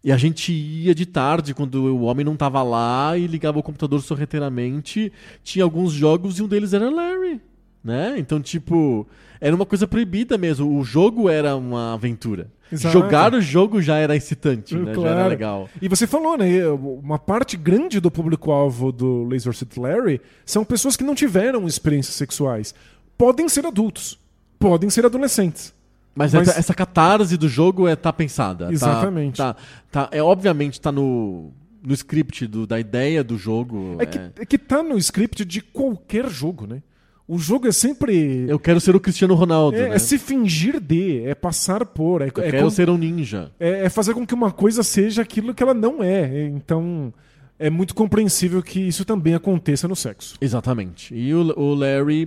A: E a gente ia de tarde, quando o homem não tava lá, e ligava o computador sorrateiramente. Tinha alguns jogos e um deles era Larry, né? Então, tipo, era uma coisa proibida mesmo. O jogo era uma aventura. Exato. Jogar o jogo já era excitante, né?
B: Claro.
A: Já era legal.
B: E você falou, né? Uma parte grande do público-alvo do Laser Suit Larry são pessoas que não tiveram experiências sexuais. Podem ser adultos, podem ser adolescentes.
A: Mas,
B: Mas...
A: Essa, essa catarse do jogo é, tá pensada.
B: Exatamente.
A: Tá, tá, tá, é, obviamente tá no, no script do, da ideia do jogo.
B: É, é... Que, é que tá no script de qualquer jogo, né? O jogo é sempre...
A: Eu quero ser o Cristiano Ronaldo,
B: É,
A: né?
B: é se fingir de, é passar por. É,
A: Eu
B: é
A: quero
B: com...
A: ser um ninja.
B: É, é fazer com que uma coisa seja aquilo que ela não é. Então, é muito compreensível que isso também aconteça no sexo.
A: Exatamente. E o, o Larry...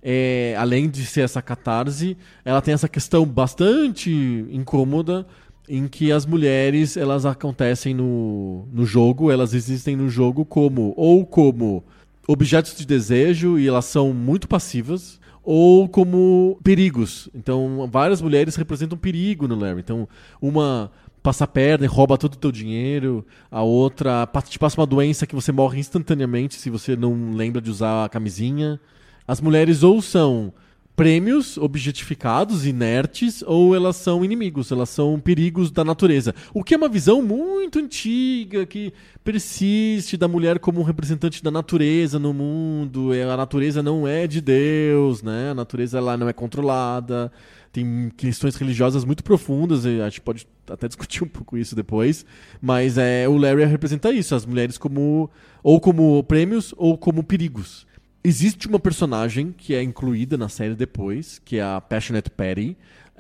A: É, além de ser essa catarse, ela tem essa questão bastante incômoda em que as mulheres, elas acontecem no, no jogo, elas existem no jogo como ou como objetos de desejo e elas são muito passivas, ou como perigos. Então, várias mulheres representam perigo no Larry. Então, uma passa a perna e rouba todo o teu dinheiro, a outra te passa uma doença que você morre instantaneamente se você não lembra de usar a camisinha. As mulheres ou são prêmios objetificados, inertes, ou elas são inimigos, elas são perigos da natureza. O que é uma visão muito antiga, que persiste da mulher como um representante da natureza no mundo. A natureza não é de Deus, né? A natureza ela não é controlada. Tem questões religiosas muito profundas, a gente pode até discutir um pouco isso depois, mas é, o Larry representa isso, as mulheres como ou como prêmios ou como perigos. Existe uma personagem que é incluída na série depois, que é a Passionate Patty.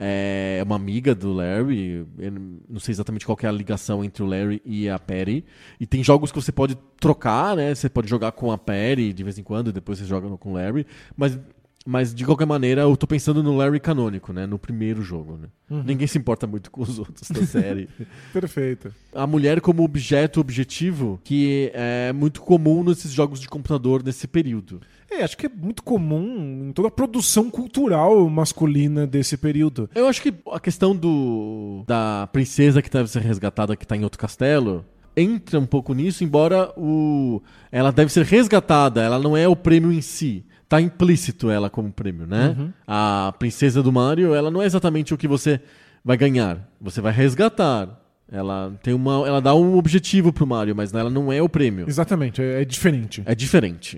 A: É uma amiga do Larry. Eu não sei exatamente qual que é a ligação entre o Larry e a Patty. E tem jogos que você pode trocar, né? Você pode jogar com a Patty de vez em quando, e depois você joga com o Larry. Mas, mas de qualquer maneira, eu tô pensando no Larry canônico, né? No primeiro jogo, né? Uhum. Ninguém se importa muito com os outros da série.
B: Perfeito.
A: A mulher como objeto objetivo, que é muito comum nesses jogos de computador nesse período.
B: É, acho que é muito comum em toda a produção cultural masculina desse período.
A: Eu acho que a questão do da princesa que deve ser resgatada, que está em outro castelo, entra um pouco nisso, embora o ela deve ser resgatada, ela não é o prêmio em si. Tá implícito ela como prêmio, né? Uhum. A princesa do Mario, ela não é exatamente o que você vai ganhar. Você vai resgatar. Ela tem uma, ela dá um objetivo pro Mario, mas ela não é o prêmio.
B: Exatamente, é, é diferente.
A: É diferente.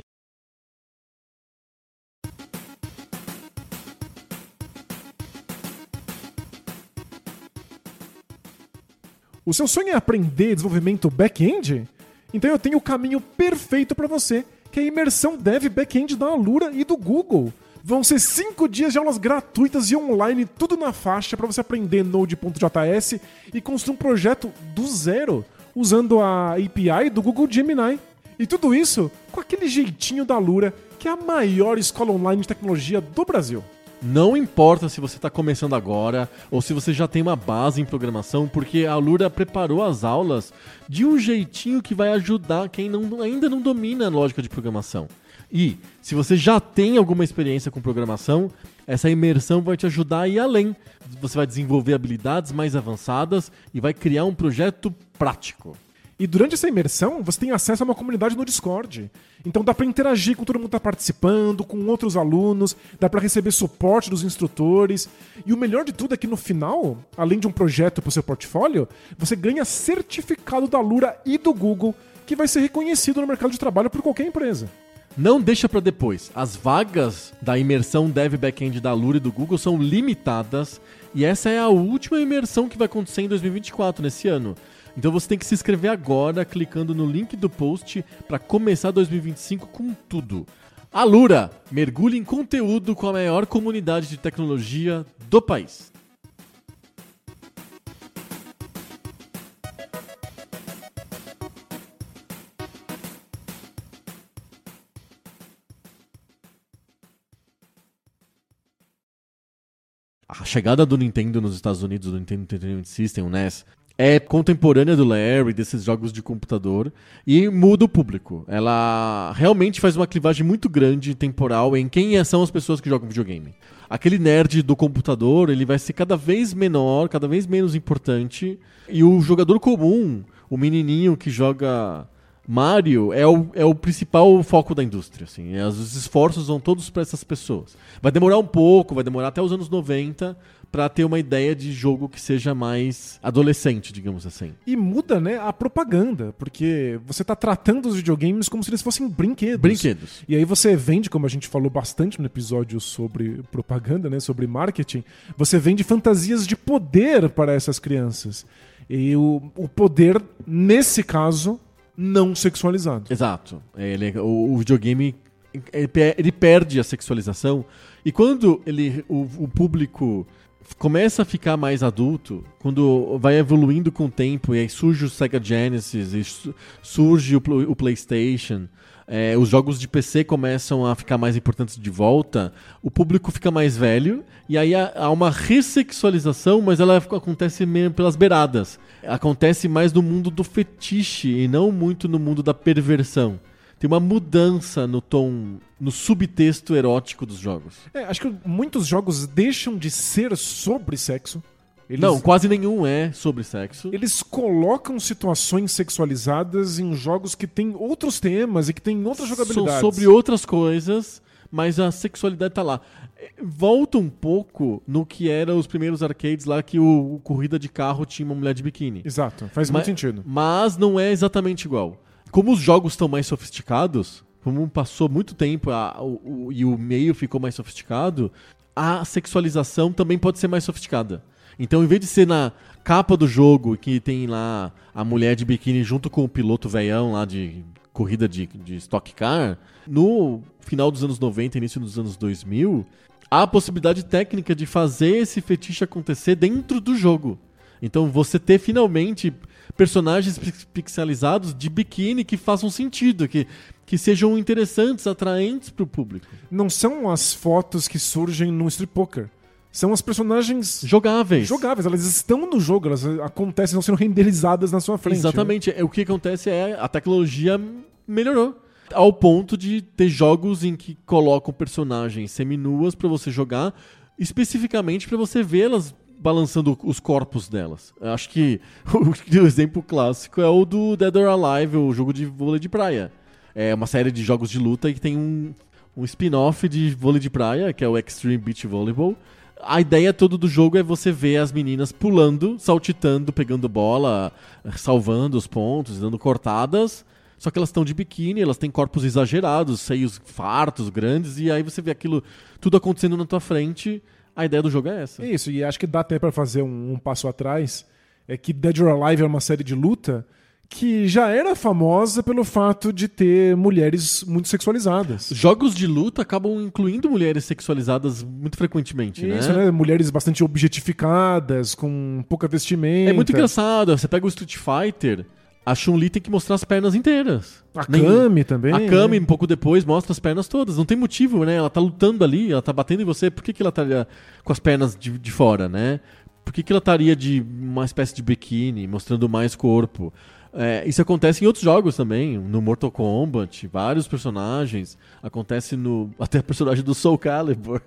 B: O seu sonho é aprender desenvolvimento back-end? Então eu tenho o caminho perfeito para você, que é a imersão Dev Back-end da Alura e do Google. Vão ser cinco dias de aulas gratuitas e online, tudo na faixa, para você aprender Node.js e construir um projeto do zero, usando a A P I do Google Gemini. E tudo isso com aquele jeitinho da Alura, que é a maior escola online de tecnologia do Brasil.
A: Não importa se você está começando agora ou se você já tem uma base em programação, porque a Alura preparou as aulas de um jeitinho que vai ajudar quem não, ainda não domina a lógica de programação. E se você já tem alguma experiência com programação, essa imersão vai te ajudar a ir além. Você vai desenvolver habilidades mais avançadas e vai criar um projeto prático.
B: E durante essa imersão, você tem acesso a uma comunidade no Discord. Então dá para interagir com todo mundo que tá participando, com outros alunos, dá para receber suporte dos instrutores. E o melhor de tudo é que no final, além de um projeto para o seu portfólio, você ganha certificado da Alura e do Google, que vai ser reconhecido no mercado de trabalho por qualquer empresa.
A: Não deixa para depois. As vagas da imersão Dev Backend da Alura e do Google são limitadas. E essa é a última imersão que vai acontecer em dois mil e vinte e quatro, nesse ano. Então você tem que se inscrever agora, clicando no link do post para começar dois mil e vinte e cinco com tudo. Alura, mergulhe em conteúdo com a maior comunidade de tecnologia do país. A chegada do Nintendo nos Estados Unidos, do Nintendo Entertainment System, o N E S, é contemporânea do Larry, desses jogos de computador, e muda o público. Ela realmente faz uma clivagem muito grande temporal em quem são as pessoas que jogam videogame. Aquele nerd do computador, ele vai ser cada vez menor, cada vez menos importante, e o jogador comum, o menininho que joga Mario, é o, é o principal foco da indústria. Assim. Os esforços vão todos para essas pessoas. Vai demorar um pouco, vai demorar até os anos noventa, para ter uma ideia de jogo que seja mais adolescente, digamos assim.
B: E muda, né, a propaganda, porque você tá tratando os videogames como se eles fossem brinquedos.
A: Brinquedos.
B: E aí você vende, como a gente falou bastante no episódio sobre propaganda, né, sobre marketing, você vende fantasias de poder para essas crianças. E o, o poder, nesse caso, não sexualizado.
A: Exato. Ele, o, o videogame, ele, ele perde a sexualização, e quando ele, o, o público começa a ficar mais adulto, quando vai evoluindo com o tempo, e aí surge o Sega Genesis, e surge o, o PlayStation, é, os jogos de P C começam a ficar mais importantes de volta, o público fica mais velho, e aí há, há uma ressexualização, mas ela acontece meio pelas beiradas. Acontece mais no mundo do fetiche, e não muito no mundo da perversão. Tem uma mudança no tom, no subtexto erótico dos jogos.
B: É, acho que muitos jogos deixam de ser sobre sexo. Eles,
A: não, quase nenhum é sobre sexo.
B: Eles colocam situações sexualizadas em jogos que têm outros temas e que têm outras jogabilidades.
A: São sobre outras coisas, mas a sexualidade tá lá. Volta um pouco no que eram os primeiros arcades lá, que o, o corrida de carro tinha uma mulher de biquíni.
B: Exato, faz
A: mas,
B: muito sentido.
A: Mas não é exatamente igual. Como os jogos estão mais sofisticados, como passou muito tempo a, o, o, e o meio ficou mais sofisticado, a sexualização também pode ser mais sofisticada. Então, em vez de ser na capa do jogo, que tem lá a mulher de biquíni junto com o piloto velhão lá de corrida de, de Stock Car, no final dos anos noventa, início dos anos dois mil, há a possibilidade técnica de fazer esse fetiche acontecer dentro do jogo. Então, você ter finalmente personagens pixelizados de biquíni que façam sentido, que, que sejam interessantes, atraentes para o público.
B: Não são as fotos que surgem no Street Poker. São as personagens
A: jogáveis.
B: Jogáveis, elas estão no jogo, elas acontecem, estão sendo renderizadas na sua frente.
A: Exatamente. Né? O que acontece é a tecnologia melhorou. Ao ponto de ter jogos em que colocam personagens seminuas para você jogar, especificamente para você vê-las balançando os corpos delas. Eu acho que o, o exemplo clássico é o do Dead or Alive, o jogo de vôlei de praia. É uma série de jogos de luta que tem um, um spin-off de vôlei de praia, que é o Extreme Beach Volleyball. A ideia toda do jogo é você ver as meninas pulando, saltitando, pegando bola, salvando os pontos, dando cortadas. Só que elas estão de biquíni, elas têm corpos exagerados, seios fartos, grandes, e aí você vê aquilo tudo acontecendo na tua frente. A ideia do jogo é essa.
B: É isso, e acho que dá até pra fazer um, um passo atrás. É que Dead or Alive é uma série de luta que já era famosa pelo fato de ter mulheres muito sexualizadas.
A: Jogos de luta acabam incluindo mulheres sexualizadas muito frequentemente,
B: Isso,
A: né?
B: né? Mulheres bastante objetificadas, com pouca vestimenta.
A: É muito engraçado. Você pega o Street Fighter, a Chun-Li tem que mostrar as pernas inteiras.
B: A
A: Nem...
B: Kami também.
A: A Kami,
B: né?
A: um pouco depois, mostra as pernas todas. Não tem motivo, né? Ela tá lutando ali, ela tá batendo em você. Por que, que ela estaria com as pernas de, de fora, né? Por que, que ela estaria de uma espécie de biquíni, mostrando mais corpo? É, isso acontece em outros jogos também, no Mortal Kombat, vários personagens. Acontece no até o personagem do Soul Calibur.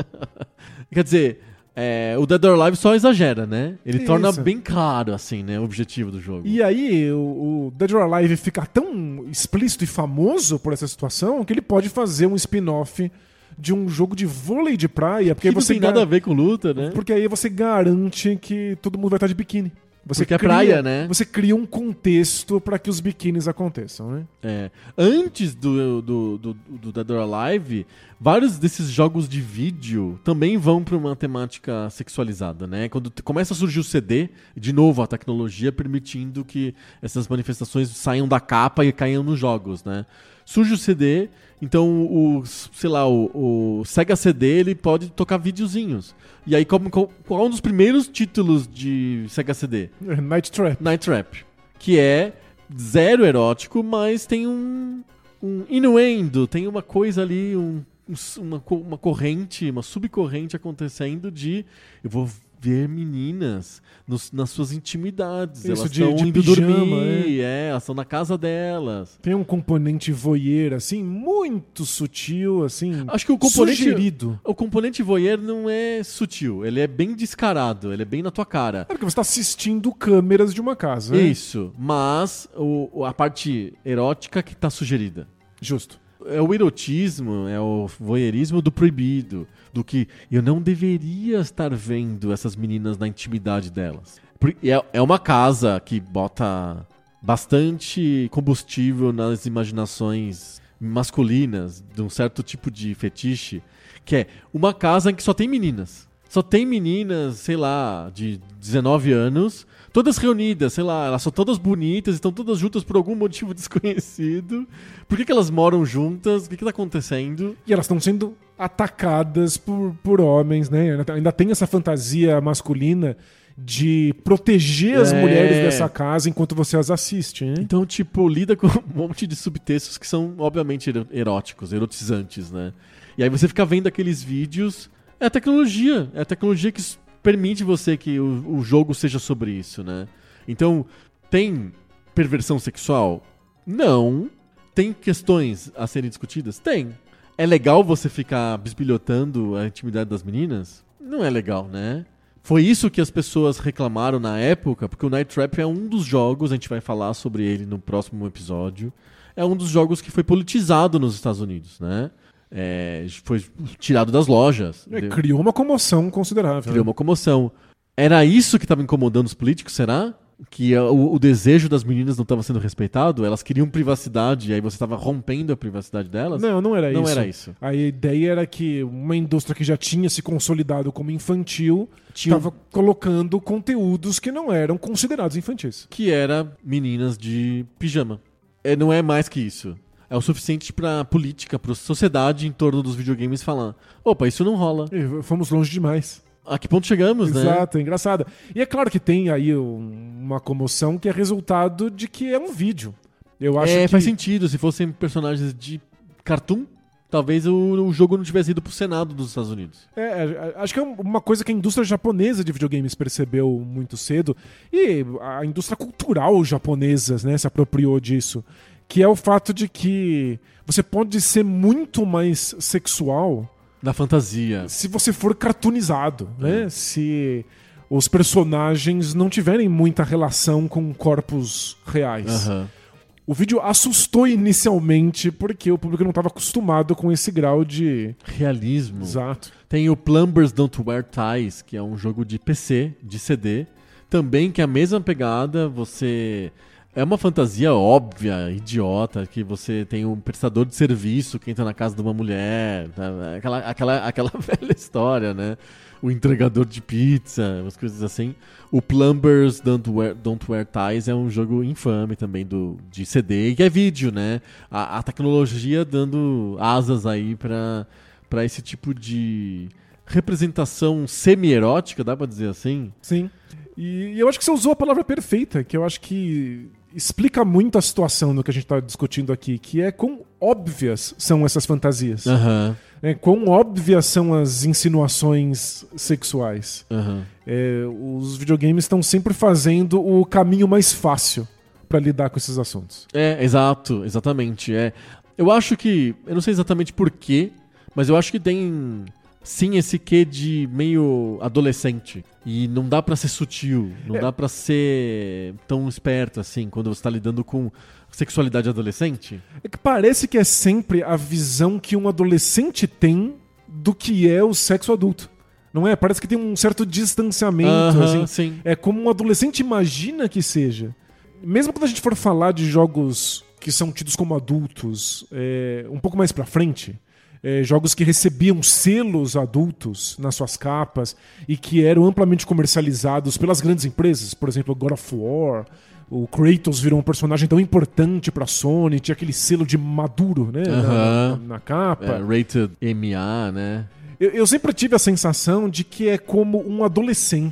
A: Quer dizer, é, o Dead or Alive só exagera, né? Ele
B: Isso.
A: torna bem claro, assim, né, o objetivo do jogo.
B: E aí, o, o Dead or Alive fica tão explícito e famoso por essa situação que ele pode fazer um spin-off de um jogo de vôlei de praia. Porque
A: que
B: você
A: não tem nada a ver com luta, né?
B: Porque aí você garante que todo mundo vai estar de biquíni. Você
A: Porque é
B: cria,
A: praia, né?
B: Você cria um contexto para que os biquínis aconteçam, né?
A: É. Antes do, do, do, do Dead or Alive, vários desses jogos de vídeo também vão para uma temática sexualizada, né? Quando começa a surgir o C D, de novo a tecnologia permitindo que essas manifestações saiam da capa e caiam nos jogos, né? Surge o C D, então o, sei lá, o, o Sega C D ele pode tocar videozinhos. E aí qual, qual, qual é um dos primeiros títulos de Sega C D?
B: Night Trap.
A: Night Trap, que é zero erótico, mas tem um, um inuendo, tem uma coisa ali, um, uma, uma corrente, uma subcorrente acontecendo de eu vou ver meninas nos, nas suas intimidades.
B: Isso,
A: elas
B: de-
A: estão
B: de
A: indo
B: pijama,
A: dormir, é, elas estão na casa delas.
B: Tem um componente voyeur, assim, muito sutil, assim,
A: Acho que o componente,
B: sugerido.
A: o componente voyeur não é sutil, ele é bem descarado, ele é bem na tua cara.
B: É porque você está assistindo câmeras de uma casa. né?
A: Isso, mas o, o- a parte erótica que tá sugerida.
B: Justo.
A: É o erotismo, é o voyeurismo do proibido, do que eu não deveria estar vendo essas meninas na intimidade delas. Por- É, é uma casa que bota bastante combustível nas imaginações masculinas de um certo tipo de fetiche, que é uma casa em que só tem meninas. Só tem meninas, sei lá, de dezenove anos, todas reunidas, sei lá, elas são todas bonitas, estão todas juntas por algum motivo desconhecido. Por que, que elas moram juntas? O que, que tá acontecendo?
B: E elas estão sendo atacadas por, por homens, né? Ainda- Ainda tem essa fantasia masculina de proteger as
A: É.
B: mulheres dessa casa enquanto você as assiste, né?
A: Então, tipo, lida com um monte de subtextos que são, obviamente, ero- eróticos, erotizantes, né? E aí você fica vendo aqueles vídeos. É a tecnologia. É a tecnologia que s- permite você que o, o jogo seja sobre isso, né? Então, tem perversão sexual? Não. Tem questões a serem discutidas? Tem. É legal você ficar bisbilhotando a intimidade das meninas? Não é legal, né? Foi isso que as pessoas reclamaram na época, porque o Night Trap é um dos jogos, a gente vai falar sobre ele no próximo episódio, é um dos jogos que foi politizado nos Estados Unidos, né? É, foi tirado das lojas.
B: É,
A: deu-
B: criou uma comoção considerável.
A: criou uma comoção. Era isso que estava incomodando os políticos, será? Que a- o, o desejo das meninas não estava sendo respeitado? Elas queriam privacidade e aí você estava rompendo a privacidade delas?
B: Não, não era
A: Não
B: isso.
A: era isso.
B: A ideia era que uma indústria que já tinha se consolidado como infantil
A: Tinha-
B: estava colocando conteúdos que não eram considerados infantis.
A: Que era meninas de pijama. É, não é mais que isso. É o suficiente pra política, pra sociedade em torno dos videogames falar: opa, isso não rola.
B: E fomos longe demais.
A: A que ponto chegamos, né?
B: Exato, é engraçado. E é claro que tem aí um- uma comoção que é resultado de que é um vídeo. Eu acho
A: É,
B: que
A: faz sentido. Se fossem personagens de cartoon, talvez o, o jogo não tivesse ido pro Senado dos Estados Unidos.
B: É, é, acho que é uma coisa que a indústria japonesa de videogames percebeu muito cedo, e a indústria cultural japonesa, né, se apropriou disso, que é o fato de que você pode ser muito mais sexual
A: Da fantasia.
B: se você for cartoonizado, né? Se os personagens não tiverem muita relação com corpos reais.
A: Aham.
B: O vídeo assustou inicialmente porque o público não estava acostumado com esse grau de...
A: Realismo.
B: Exato.
A: Tem o Plumbers Don't Wear Ties, que é um jogo de P C, de C D. Também que é a mesma pegada, você... É uma fantasia óbvia, idiota, que você tem um prestador de serviço que entra na casa de uma mulher. Tá? Aquela, aquela, aquela velha história, né? O entregador de pizza, umas coisas assim. O Plumbers Don't Wear, Don't Wear Ties é um jogo infame também do, de C D, e que é vídeo, né? A, a tecnologia dando asas aí pra, pra esse tipo de representação semi-erótica, dá pra dizer assim?
B: Sim. E, e eu acho que você usou a palavra perfeita, que eu acho que explica muito a situação do que a gente está discutindo aqui, que é quão óbvias são essas fantasias.
A: Aham,
B: É, quão óbvias são as insinuações sexuais.
A: aham.
B: É, os videogames estão sempre fazendo o caminho mais fácil para lidar com esses assuntos.
A: É, exato, exatamente. É. Eu acho que, eu não sei exatamente porquê, mas eu acho que tem sim esse quê de meio adolescente. E não dá pra ser sutil, não
B: É.
A: dá pra ser tão esperto assim quando você tá lidando com sexualidade adolescente.
B: É que parece que é sempre a visão que um adolescente tem do que é o sexo adulto. Não é? Parece que tem um certo distanciamento.
A: Aham,
B: assim.
A: sim.
B: É como um adolescente imagina que seja. Mesmo quando a gente for falar de jogos que são tidos como adultos, é, um pouco mais pra frente, é, jogos que recebiam selos adultos nas suas capas e que eram amplamente comercializados pelas grandes empresas, por exemplo, God of War, o Kratos virou um personagem tão importante pra Sony, tinha aquele selo de maduro, né, na,
A: Aham.
B: na- na capa.
A: É, rated M A, né?
B: Eu, eu sempre tive a sensação de que é como um adolescente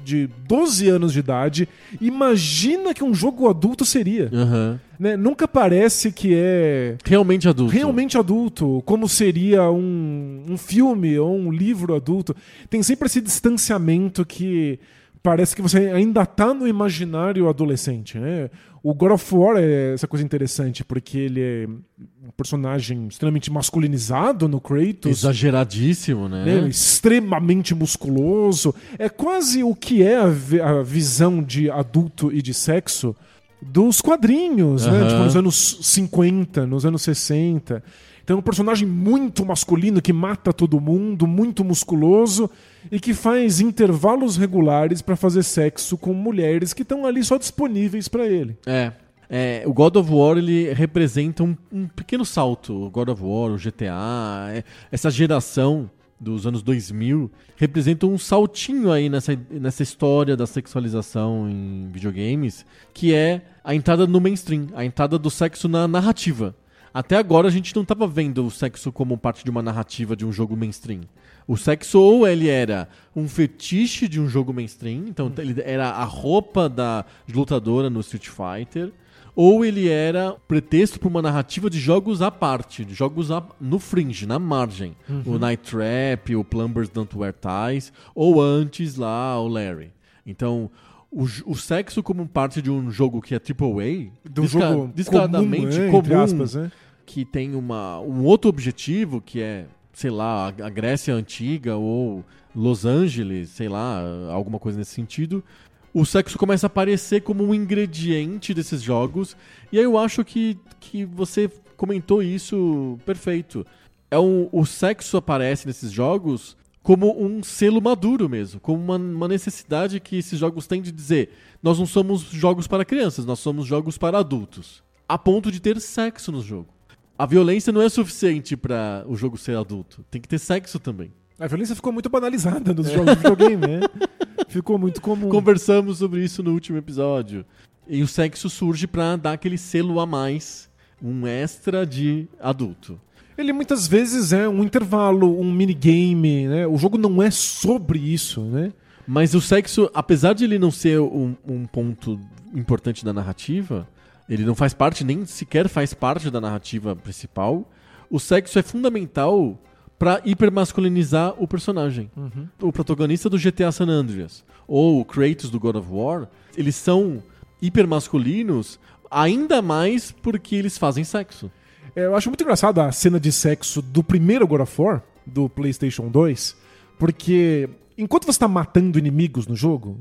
B: de doze anos de idade imagina que um jogo adulto seria.
A: Uhum.
B: Né? Nunca parece que é...
A: Realmente adulto.
B: Realmente adulto. Como seria um, um filme ou um livro adulto. Tem sempre esse distanciamento que parece que você ainda tá no imaginário adolescente, né? O God of War é essa coisa interessante, porque ele é um personagem extremamente masculinizado no Kratos.
A: Exageradíssimo, né?
B: né? Extremamente musculoso. É quase o que é a, vi- a visão de adulto e de sexo dos quadrinhos, né?
A: Aham.
B: Tipo, nos anos cinquenta, nos anos sessenta. Então é um personagem muito masculino que mata todo mundo, muito musculoso e que faz intervalos regulares pra fazer sexo com mulheres que estão ali só disponíveis pra ele.
A: É. É, o God of War ele representa um, um pequeno salto. O God of War, o G T A, é, essa geração dos anos dois mil representa um saltinho aí nessa, nessa história da sexualização em videogames, que é a entrada no mainstream, a entrada do sexo na narrativa. Até agora a gente não estava vendo o sexo como parte de uma narrativa de um jogo mainstream. O sexo ou ele era um fetiche de um jogo mainstream, então ele era a roupa da lutadora no Street Fighter, ou ele era pretexto para uma narrativa de jogos à parte, de jogos a, no fringe, na margem. Uhum. O Night Trap, o Plumbers Don't Wear Ties, ou antes lá o Larry. Então... O, o sexo como parte de um jogo que é triple A,
B: Do
A: desca-
B: jogo
A: descaradamente
B: comum, né?
A: comum,
B: Entre aspas, né?
A: que tem uma, um outro objetivo, que é, sei lá, a, a Grécia Antiga ou Los Angeles, sei lá, alguma coisa nesse sentido, o sexo começa a aparecer como um ingrediente desses jogos, e aí eu acho que, que você comentou isso perfeito. É um, o sexo aparece nesses jogos como um selo maduro mesmo, como uma, uma necessidade que esses jogos têm de dizer: nós não somos jogos para crianças, nós somos jogos para adultos. A ponto de ter sexo no jogo. A violência não é suficiente para o jogo ser adulto, tem que ter sexo também.
B: A violência ficou muito banalizada nos jogos de videogame, né? Ficou muito comum.
A: Conversamos sobre isso no último episódio. E o sexo surge para dar aquele selo a mais, um extra de adulto.
B: Ele muitas vezes é um intervalo, um minigame, né? O jogo não é sobre isso, né?
A: Mas o sexo, apesar de ele não ser um, um ponto importante da narrativa, ele não faz parte, nem sequer faz parte da narrativa principal, o sexo é fundamental para hipermasculinizar o personagem. Uhum. O protagonista do G T A San Andreas ou o Kratos do God of War, eles são hipermasculinos ainda mais porque eles fazem sexo.
B: Eu acho muito engraçado a cena de sexo do primeiro God of War, do PlayStation dois, porque enquanto você está matando inimigos no jogo,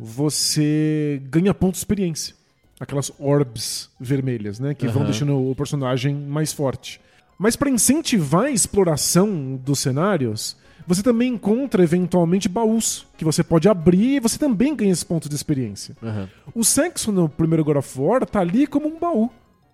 B: você ganha pontos de experiência. Aquelas orbs vermelhas, né, que uhum. vão deixando o personagem mais forte. Mas para incentivar a exploração dos cenários, você também encontra eventualmente baús que você pode abrir e você também ganha esses pontos de experiência. Uhum. O sexo no primeiro God of War tá ali como um baú.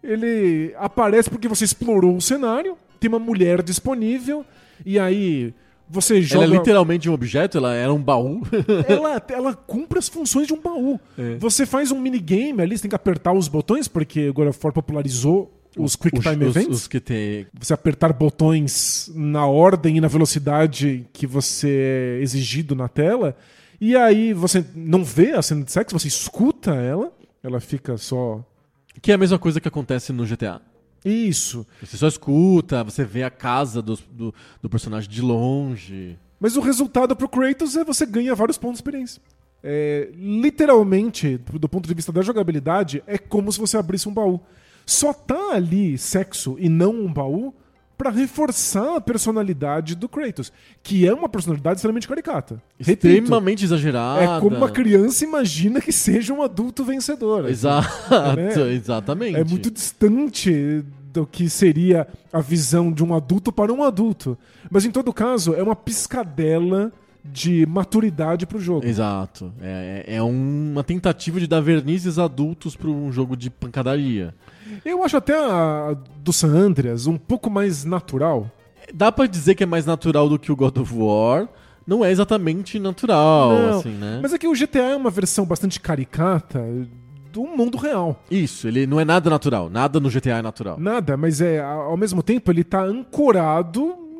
B: Ele aparece porque você explorou o cenário, tem uma mulher disponível, e aí você joga...
A: Ela é literalmente um objeto? Ela era um baú?
B: ela, ela cumpre as funções de um baú. É. Você faz um minigame ali, você tem que apertar os botões, porque o God of War popularizou os Quick Time
A: os,
B: Events.
A: Os, os que tem...
B: Você apertar botões na ordem e na velocidade que você é exigido na tela, e aí você não vê a cena de sexo, você escuta ela, ela fica só...
A: Que é a mesma coisa que acontece no G T A.
B: Isso.
A: Você só escuta, você vê a casa do, do, do personagem de longe.
B: Mas o resultado pro Kratos é você ganha vários pontos de experiência. É, literalmente, do ponto de vista da jogabilidade, é como se você abrisse um baú. Só tá ali sexo e não um baú pra reforçar a personalidade do Kratos, que é uma personalidade extremamente caricata.
A: Extremamente Repito, exagerada.
B: É como uma criança imagina que seja um adulto vencedor.
A: Exato,
B: né?
A: Exatamente.
B: É muito distante do que seria a visão de um adulto para um adulto. Mas em todo caso, é uma piscadela de maturidade pro jogo.
A: Exato. É, é uma tentativa de dar vernizes adultos para um jogo de pancadaria.
B: Eu acho até a do San Andreas um pouco mais natural.
A: Dá pra dizer que é mais natural do que o God of War. Não é exatamente natural,
B: Não,
A: assim, né?
B: Mas é que o G T A é uma versão bastante caricata do mundo real.
A: Isso, ele não é nada natural. Nada no G T A é natural.
B: Nada, mas é ao mesmo tempo ele tá ancorado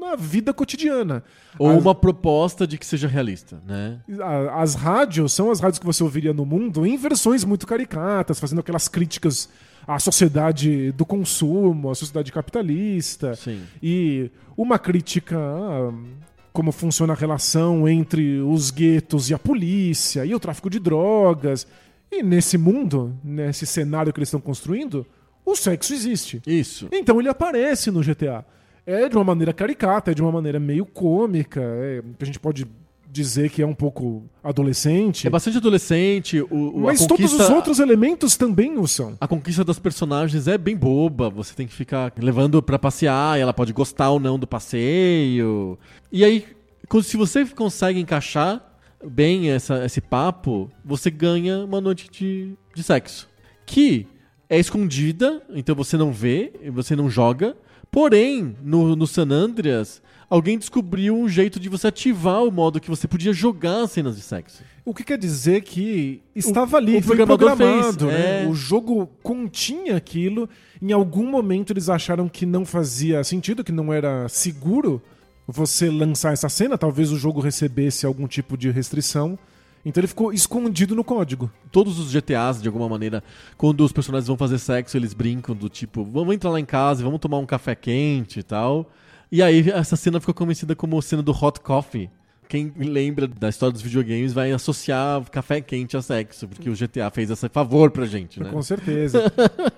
B: a vida cotidiana.
A: Ou
B: as,
A: uma proposta de que seja realista, né?
B: As rádios são as rádios que você ouviria no mundo em versões muito caricatas, fazendo aquelas críticas à sociedade do consumo, à sociedade capitalista.
A: Sim.
B: E uma crítica a como funciona a relação entre os guetos e a polícia, e o tráfico de drogas. E nesse mundo, nesse cenário que eles estão construindo, o sexo existe.
A: Isso.
B: Então ele aparece no G T A. É de uma maneira caricata, é de uma maneira meio cômica, é, que a gente pode dizer que é um pouco adolescente.
A: É bastante adolescente. O, o,
B: mas
A: a conquista,
B: todos os outros elementos também o são.
A: A conquista das personagens é bem boba. Você tem que ficar levando pra passear, e ela pode gostar ou não do passeio. E aí, se você consegue encaixar bem essa, esse papo, você ganha uma noite de, de sexo. Que é escondida, então você não vê, você não joga. Porém, no, no San Andreas, alguém descobriu um jeito de você ativar o modo que você podia jogar as cenas de sexo.
B: O que quer dizer que estava
A: o,
B: ali,
A: o
B: foi
A: programador
B: programado,
A: fez,
B: né?
A: é...
B: O jogo continha aquilo. Em algum momento eles acharam que não fazia sentido, que não era seguro você lançar essa cena. Talvez o jogo recebesse algum tipo de restrição. Então ele ficou escondido no código.
A: Todos os G T As, de alguma maneira, quando os personagens vão fazer sexo, eles brincam do tipo, vamos entrar lá em casa e vamos tomar um café quente e tal. E aí essa cena ficou conhecida como a cena do hot coffee. Quem lembra da história dos videogames vai associar café quente a sexo, porque o G T A fez esse favor pra gente, né?
B: Com certeza.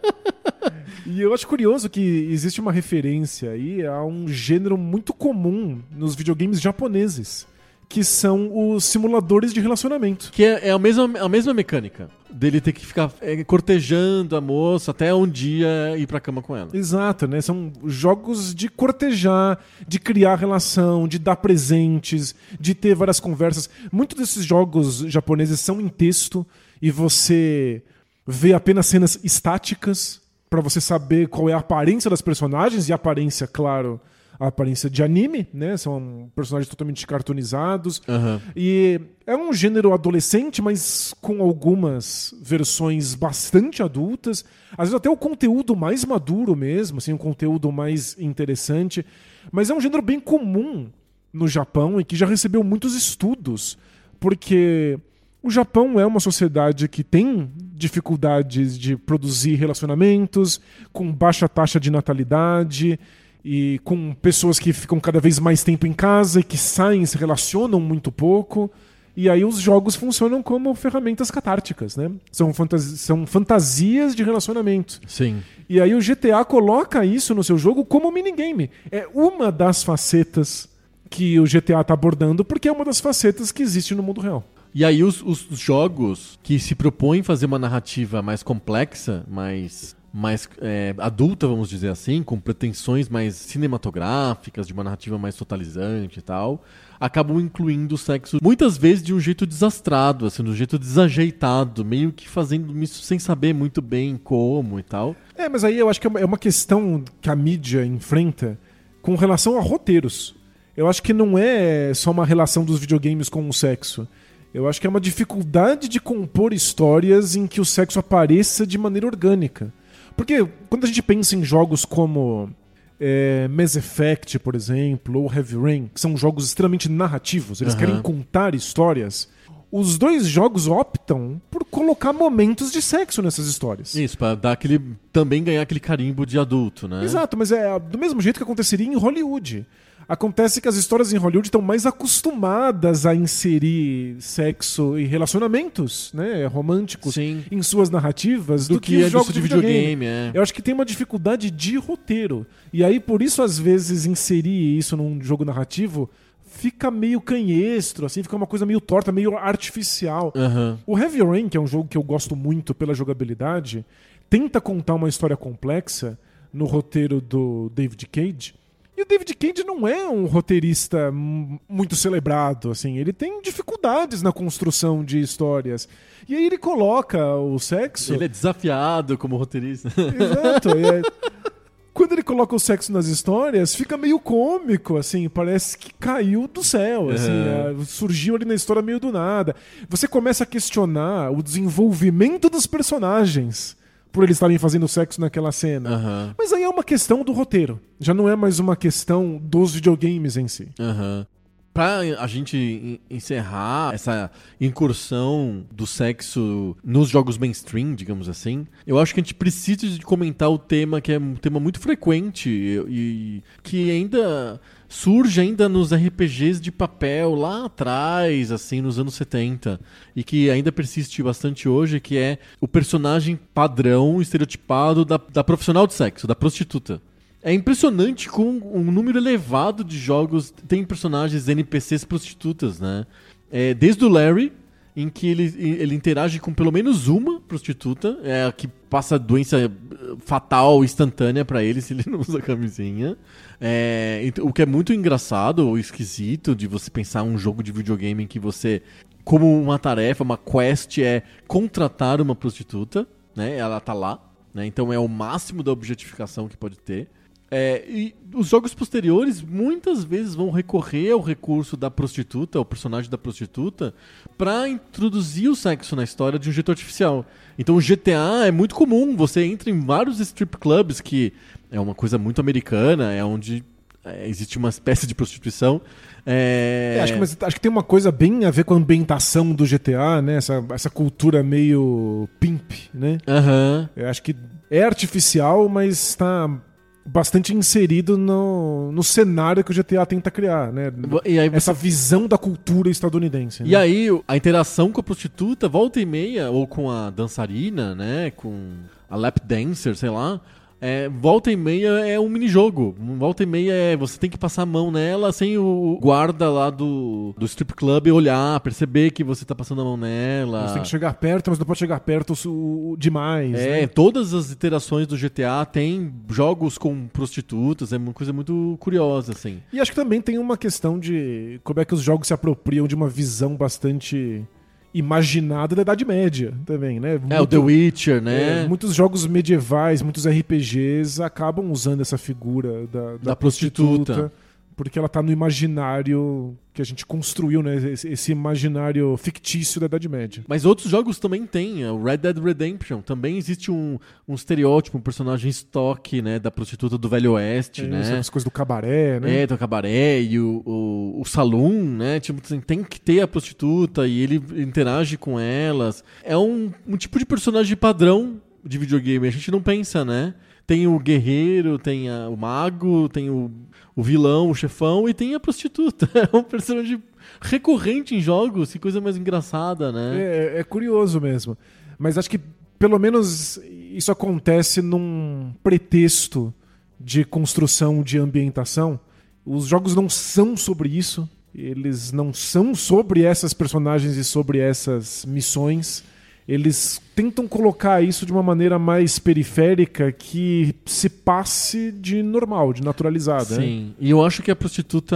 B: E eu acho curioso que existe uma referência aí a um gênero muito comum nos videogames japoneses, que são os simuladores de relacionamento.
A: Que é, é a, mesma, a mesma mecânica dele ter que ficar é, cortejando a moça até um dia ir pra cama com ela.
B: Exato, né? São jogos de cortejar, de criar relação, de dar presentes, de ter várias conversas. Muitos desses jogos japoneses são em texto e você vê apenas cenas estáticas pra você saber qual é a aparência das personagens e a aparência, claro, a aparência de anime, né? São personagens totalmente cartoonizados.
A: Uhum.
B: E é um gênero adolescente, mas com algumas versões bastante adultas. Às vezes até o conteúdo mais maduro mesmo, assim, um conteúdo mais interessante. Mas é um gênero bem comum no Japão e que já recebeu muitos estudos. Porque o Japão é uma sociedade que tem dificuldades de produzir relacionamentos, com baixa taxa de natalidade, e com pessoas que ficam cada vez mais tempo em casa e que saem, se relacionam muito pouco. E aí os jogos funcionam como ferramentas catárticas, né? São, fantasi- são fantasias de relacionamento.
A: Sim.
B: E aí o G T A coloca isso no seu jogo como minigame. É uma das facetas que o G T A está abordando, porque é uma das facetas que existe no mundo real.
A: E aí os, os jogos que se propõem fazer uma narrativa mais complexa, mais... mais é, adulta, vamos dizer assim, com pretensões mais cinematográficas, de uma narrativa mais totalizante e tal, acabam incluindo o sexo muitas vezes de um jeito desastrado, assim, de um jeito desajeitado, meio que fazendo isso sem saber muito bem como e tal.
B: É, mas aí eu acho que é uma questão que a mídia enfrenta com relação a roteiros. Eu acho que não é só uma relação dos videogames com o sexo. Eu acho que é uma dificuldade de compor histórias em que o sexo apareça de maneira orgânica. Porque quando a gente pensa em jogos como é, Mass Effect, por exemplo, ou Heavy Rain, que são jogos extremamente narrativos, eles uhum. querem contar histórias, os dois jogos optam por colocar momentos de sexo nessas histórias.
A: Isso, pra dar aquele, também ganhar aquele carimbo de adulto, né?
B: Exato, mas é do mesmo jeito que aconteceria em Hollywood. Acontece que as histórias em Hollywood estão mais acostumadas a inserir sexo e relacionamentos, né, românticos,
A: Sim.
B: em suas narrativas do, do que, que os jogos de videogame. videogame é. Eu acho que tem uma dificuldade de roteiro. E aí, por isso, às vezes, inserir isso num jogo narrativo fica meio canhestro, assim, fica uma coisa meio torta, meio artificial.
A: Uhum.
B: O Heavy Rain, que é um jogo que eu gosto muito pela jogabilidade, tenta contar uma história complexa no roteiro do David Cage. E o David Cage não é um roteirista muito celebrado, assim. Ele tem dificuldades na construção de histórias. E aí ele coloca o sexo...
A: Ele é desafiado como roteirista.
B: Exato. É... Quando ele coloca o sexo nas histórias, fica meio cômico, assim. Parece que caiu do céu, assim. Uhum. É... Surgiu ali na história meio do nada. Você começa a questionar o desenvolvimento dos personagens por eles estarem fazendo sexo naquela cena.
A: Uhum.
B: Mas aí é uma questão do roteiro. Já não é mais uma questão dos videogames em si.
A: Uhum. Pra a gente encerrar essa incursão do sexo nos jogos mainstream, digamos assim, eu acho que a gente precisa de comentar o tema, que é um tema muito frequente e, e que ainda surge ainda nos R P Gs de papel lá atrás, assim, nos anos setenta, e que ainda persiste bastante hoje, que é o personagem padrão, estereotipado da, da profissional de sexo, da prostituta. É impressionante com um número elevado de jogos tem personagens N P Cs prostitutas, né? É, desde o Larry, em que ele, ele interage com pelo menos uma prostituta, é a que passa doença fatal instantânea pra ele se ele não usa camisinha. É, o que é muito engraçado ou esquisito de você pensar um jogo de videogame em que você, como uma tarefa, uma quest, é contratar uma prostituta, né? Ela tá lá, né? Então é o máximo da objetificação que pode ter. É, e os jogos posteriores muitas vezes vão recorrer ao recurso da prostituta, ao personagem da prostituta, para introduzir o sexo na história de um jeito artificial. Então o G T A é muito comum, você entra em vários strip clubs, que é uma coisa muito americana, é onde é, existe uma espécie de prostituição. É...
B: É, acho, que, mas, acho que tem uma coisa bem a ver com a ambientação do G T A, né? Essa, essa cultura meio pimp, né?
A: Uhum.
B: Eu acho que é artificial, mas está bastante inserido no, no cenário que o G T A tenta criar, né?
A: E aí você...
B: Essa visão da cultura estadunidense. Né?
A: E aí, a interação com a prostituta, volta e meia, ou com a dançarina, né? Com a lap dancer, sei lá. É, volta e meia é um minijogo. Volta e meia é você tem que passar a mão nela sem o guarda lá do, do strip club olhar, perceber que você tá passando a mão nela.
B: Você tem que chegar perto, mas não pode chegar perto o, o, demais.
A: É,
B: né?
A: Todas as iterações do G T A tem jogos com prostitutas, é uma coisa muito curiosa, assim.
B: E acho que também tem uma questão de como é que os jogos se apropriam de uma visão bastante imaginada da Idade Média também, né? Muito,
A: é, o The Witcher, né?
B: É, muitos jogos medievais, muitos R P Gs acabam usando essa figura da, da,
A: da prostituta.
B: prostituta, porque ela tá no imaginário que a gente construiu, né? Esse, esse imaginário fictício da Idade Média.
A: Mas outros jogos também tem. O Red Dead Redemption também existe um, um estereótipo, um personagem estoque, né? Da prostituta do Velho Oeste,
B: é,
A: né?
B: As coisas do cabaré, né?
A: É, do cabaré e o, o, o saloon, né? Tipo, tem que ter a prostituta e ele interage com elas. É um, um tipo de personagem padrão de videogame. A gente não pensa, né? Tem o guerreiro, tem a, o mago, tem o, o vilão, o chefão e tem a prostituta. É um personagem recorrente em jogos, que coisa mais engraçada, né?
B: É, é curioso mesmo. Mas acho que pelo menos isso acontece num pretexto de construção de ambientação. Os jogos não são sobre isso. Eles não são sobre essas personagens e sobre essas missões. Eles tentam colocar isso de uma maneira mais periférica que se passe de normal, de naturalizada.
A: Sim,
B: né?
A: E eu acho que a prostituta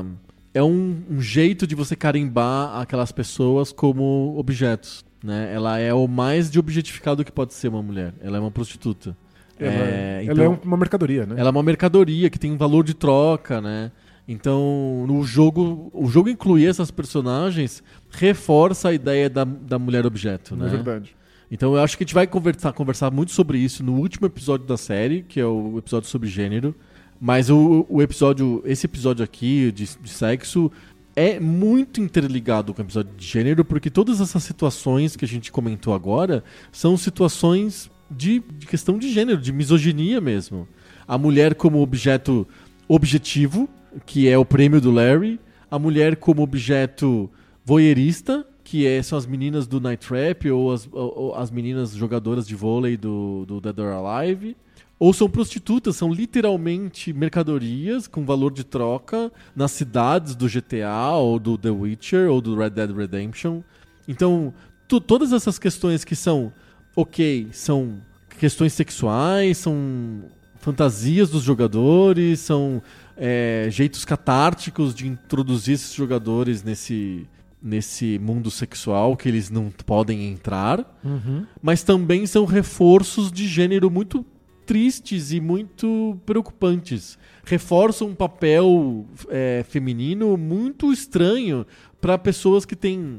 A: é um, um jeito de você carimbar aquelas pessoas como objetos, né? Ela é o mais de objetificado que pode ser uma mulher. Ela é uma prostituta.
B: Ela
A: é,
B: ela
A: então,
B: é uma mercadoria, né?
A: Ela é uma mercadoria que tem um valor de troca, né? Então, no jogo, o jogo incluir essas personagens reforça a ideia da, da mulher objeto, né?
B: É verdade.
A: Então, eu acho que a gente vai conversar, conversar muito sobre isso no último episódio da série, que é o episódio sobre gênero. Mas o, o episódio, esse episódio aqui de, de sexo é muito interligado com o episódio de gênero, porque todas essas situações que a gente comentou agora são situações de, de questão de gênero, de misoginia mesmo. A mulher como objeto objetivo, que é o prêmio do Larry, a mulher como objeto voyeurista, que é, são as meninas do Night Trap ou as, ou as meninas jogadoras de vôlei do, do Dead or Alive, ou são prostitutas, são literalmente mercadorias com valor de troca nas cidades do G T A ou do The Witcher ou do Red Dead Redemption. Então, tu, todas essas questões que são, ok, são questões sexuais, são fantasias dos jogadores, são é, jeitos catárticos de introduzir esses jogadores nesse, nesse mundo sexual que eles não podem entrar,
B: Uhum.
A: mas também são reforços de gênero muito tristes e muito preocupantes. Reforçam um papel é, feminino muito estranho para pessoas que têm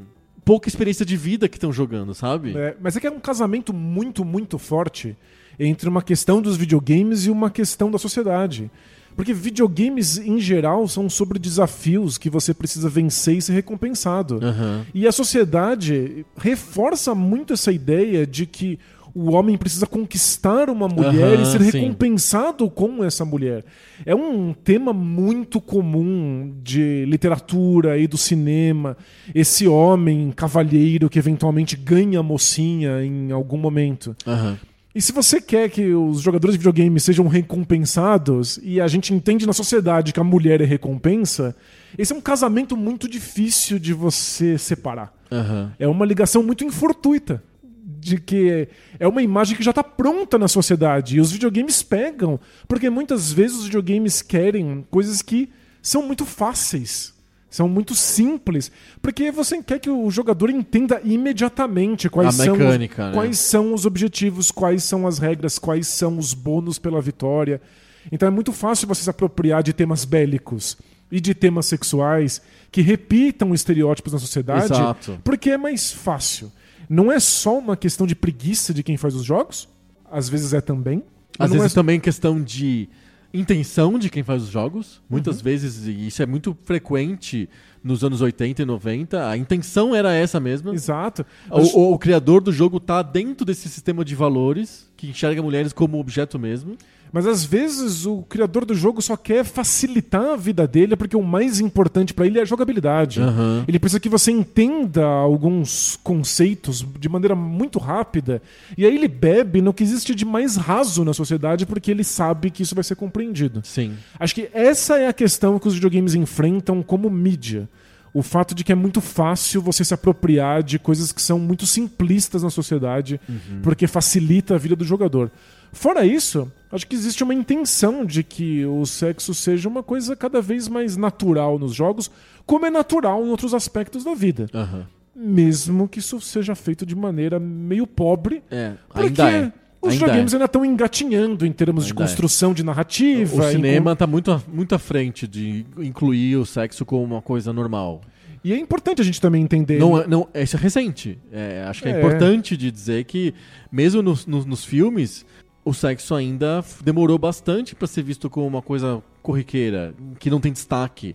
A: pouca experiência de vida que estão jogando, sabe?
B: É, mas é que é um casamento muito, muito forte entre uma questão dos videogames e uma questão da sociedade. Porque videogames, em geral, são sobre desafios que você precisa vencer e ser recompensado.
A: Uhum.
B: E a sociedade reforça muito essa ideia de que o homem precisa conquistar uma mulher
A: Uhum,
B: e ser
A: sim.
B: recompensado com essa mulher. É um tema muito comum de literatura e do cinema. Esse homem cavalheiro que eventualmente ganha a mocinha em algum momento.
A: Uhum.
B: E se você quer que os jogadores de videogame sejam recompensados, e a gente entende na sociedade que a mulher é recompensa, esse é um casamento muito difícil de você separar.
A: Uhum.
B: É uma ligação muito infortuita, de que é uma imagem que já está pronta na sociedade, e os videogames pegam, porque muitas vezes os videogames querem coisas que são muito fáceis. São muito simples, porque você quer que o jogador entenda imediatamente quais,
A: A
B: são,
A: mecânica,
B: os,
A: né?
B: quais são os objetivos, quais são as regras, quais são os bônus pela vitória. Então é muito fácil você se apropriar de temas bélicos e de temas sexuais que repitam estereótipos na sociedade,
A: Exato.
B: porque é mais fácil. Não é só uma questão de preguiça de quem faz os jogos, às vezes é também.
A: Às
B: não
A: vezes
B: é...
A: também questão de intenção de quem faz os jogos. Muitas
B: Uhum.
A: vezes, e isso é muito frequente nos anos oitenta e noventa, a intenção era essa mesma.
B: Exato.
A: O, o, o criador do jogo tá dentro desse sistema de valores que enxerga mulheres como objeto mesmo.
B: Mas às vezes o criador do jogo só quer facilitar a vida dele, porque o mais importante pra ele é a jogabilidade.
A: Uhum.
B: Ele precisa que você entenda alguns conceitos de maneira muito rápida, e aí ele bebe no que existe de mais raso na sociedade, porque ele sabe que isso vai ser compreendido.
A: Sim.
B: Acho que essa é a questão que os videogames enfrentam como mídia. O fato de que é muito fácil você se apropriar de coisas que são muito simplistas na sociedade,
A: Uhum.
B: porque facilita a vida do jogador. Fora isso, acho que existe uma intenção de que o sexo seja uma coisa cada vez mais natural nos jogos, como é natural em outros aspectos da vida.
A: Uhum.
B: Mesmo que isso seja feito de maneira meio pobre,
A: É,
B: porque
A: ainda é.
B: os
A: Ainda
B: videogames
A: é.
B: ainda estão engatinhando em termos de
A: Ainda é.
B: construção de narrativa.
A: O
B: em
A: cinema tá muito, à- muito à frente de incluir o sexo como uma coisa normal.
B: E é importante a gente também entender.
A: Não, é- não, isso é recente. É, acho que é,
B: É.
A: importante de dizer que, mesmo nos, nos, nos filmes, o sexo ainda f- demorou bastante para ser visto como uma coisa corriqueira, que não tem destaque.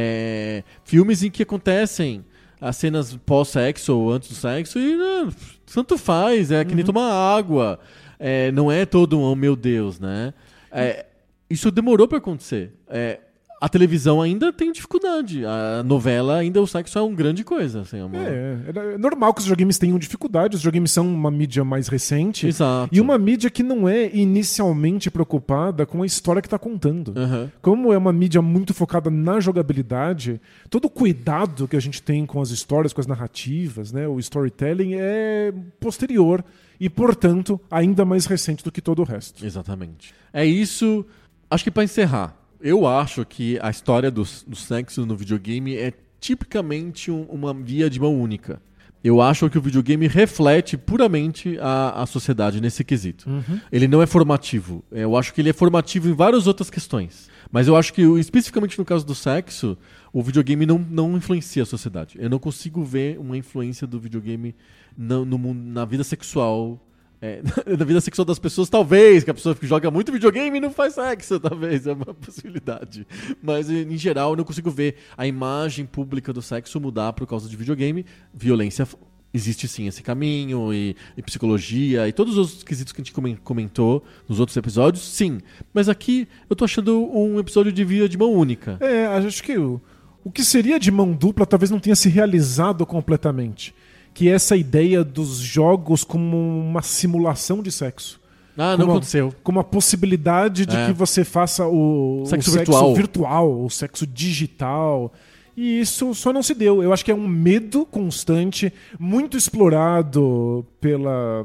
A: É, filmes em que acontecem as cenas pós-sexo ou antes do sexo e né, tanto faz, é que nem tomar água. É, não é todo um, oh meu Deus, né? É, isso demorou para acontecer. É, a televisão ainda tem dificuldade. A novela ainda, o sexo é uma grande coisa. Assim, é uma...
B: É, é normal que os videogames tenham dificuldade. Os videogames são uma mídia mais recente.
A: Exato.
B: E uma mídia que não é inicialmente preocupada com a história que está contando.
A: Uhum.
B: Como é uma mídia muito focada na jogabilidade, todo o cuidado que a gente tem com as histórias, com as narrativas, né, o storytelling é posterior e, portanto, ainda mais recente do que todo o resto.
A: Exatamente. É isso. Acho que para encerrar, eu acho que a história do, do sexo no videogame é tipicamente um- uma via de mão única. Eu acho que o videogame reflete puramente a, a sociedade nesse quesito.
B: Uhum.
A: Ele não é formativo. Eu acho que ele é formativo em várias outras questões. Mas eu acho que, especificamente no caso do sexo, o videogame não, não influencia a sociedade. Eu não consigo ver uma influência do videogame na, no mundo- na vida sexual. É, na vida sexual das pessoas, talvez, que a pessoa que joga muito videogame e não faz sexo, talvez, é uma possibilidade. Mas, em geral, eu não consigo ver a imagem pública do sexo mudar por causa de videogame. Violência, f- existe sim esse caminho, e, e psicologia, e todos os quesitos que a gente comen- comentou nos outros episódios, sim. Mas aqui, eu tô achando um episódio de via de mão única.
B: É, acho que o, o que seria de mão dupla talvez não tenha se realizado completamente. Que é essa ideia dos jogos como uma simulação de sexo.
A: Ah, não
B: Como a-
A: aconteceu.
B: Como a possibilidade de
A: É.
B: que você faça o,
A: Sexo
B: o
A: virtual.
B: virtual, o sexo digital. E isso só não se deu. Eu acho que é um medo constante, muito explorado pela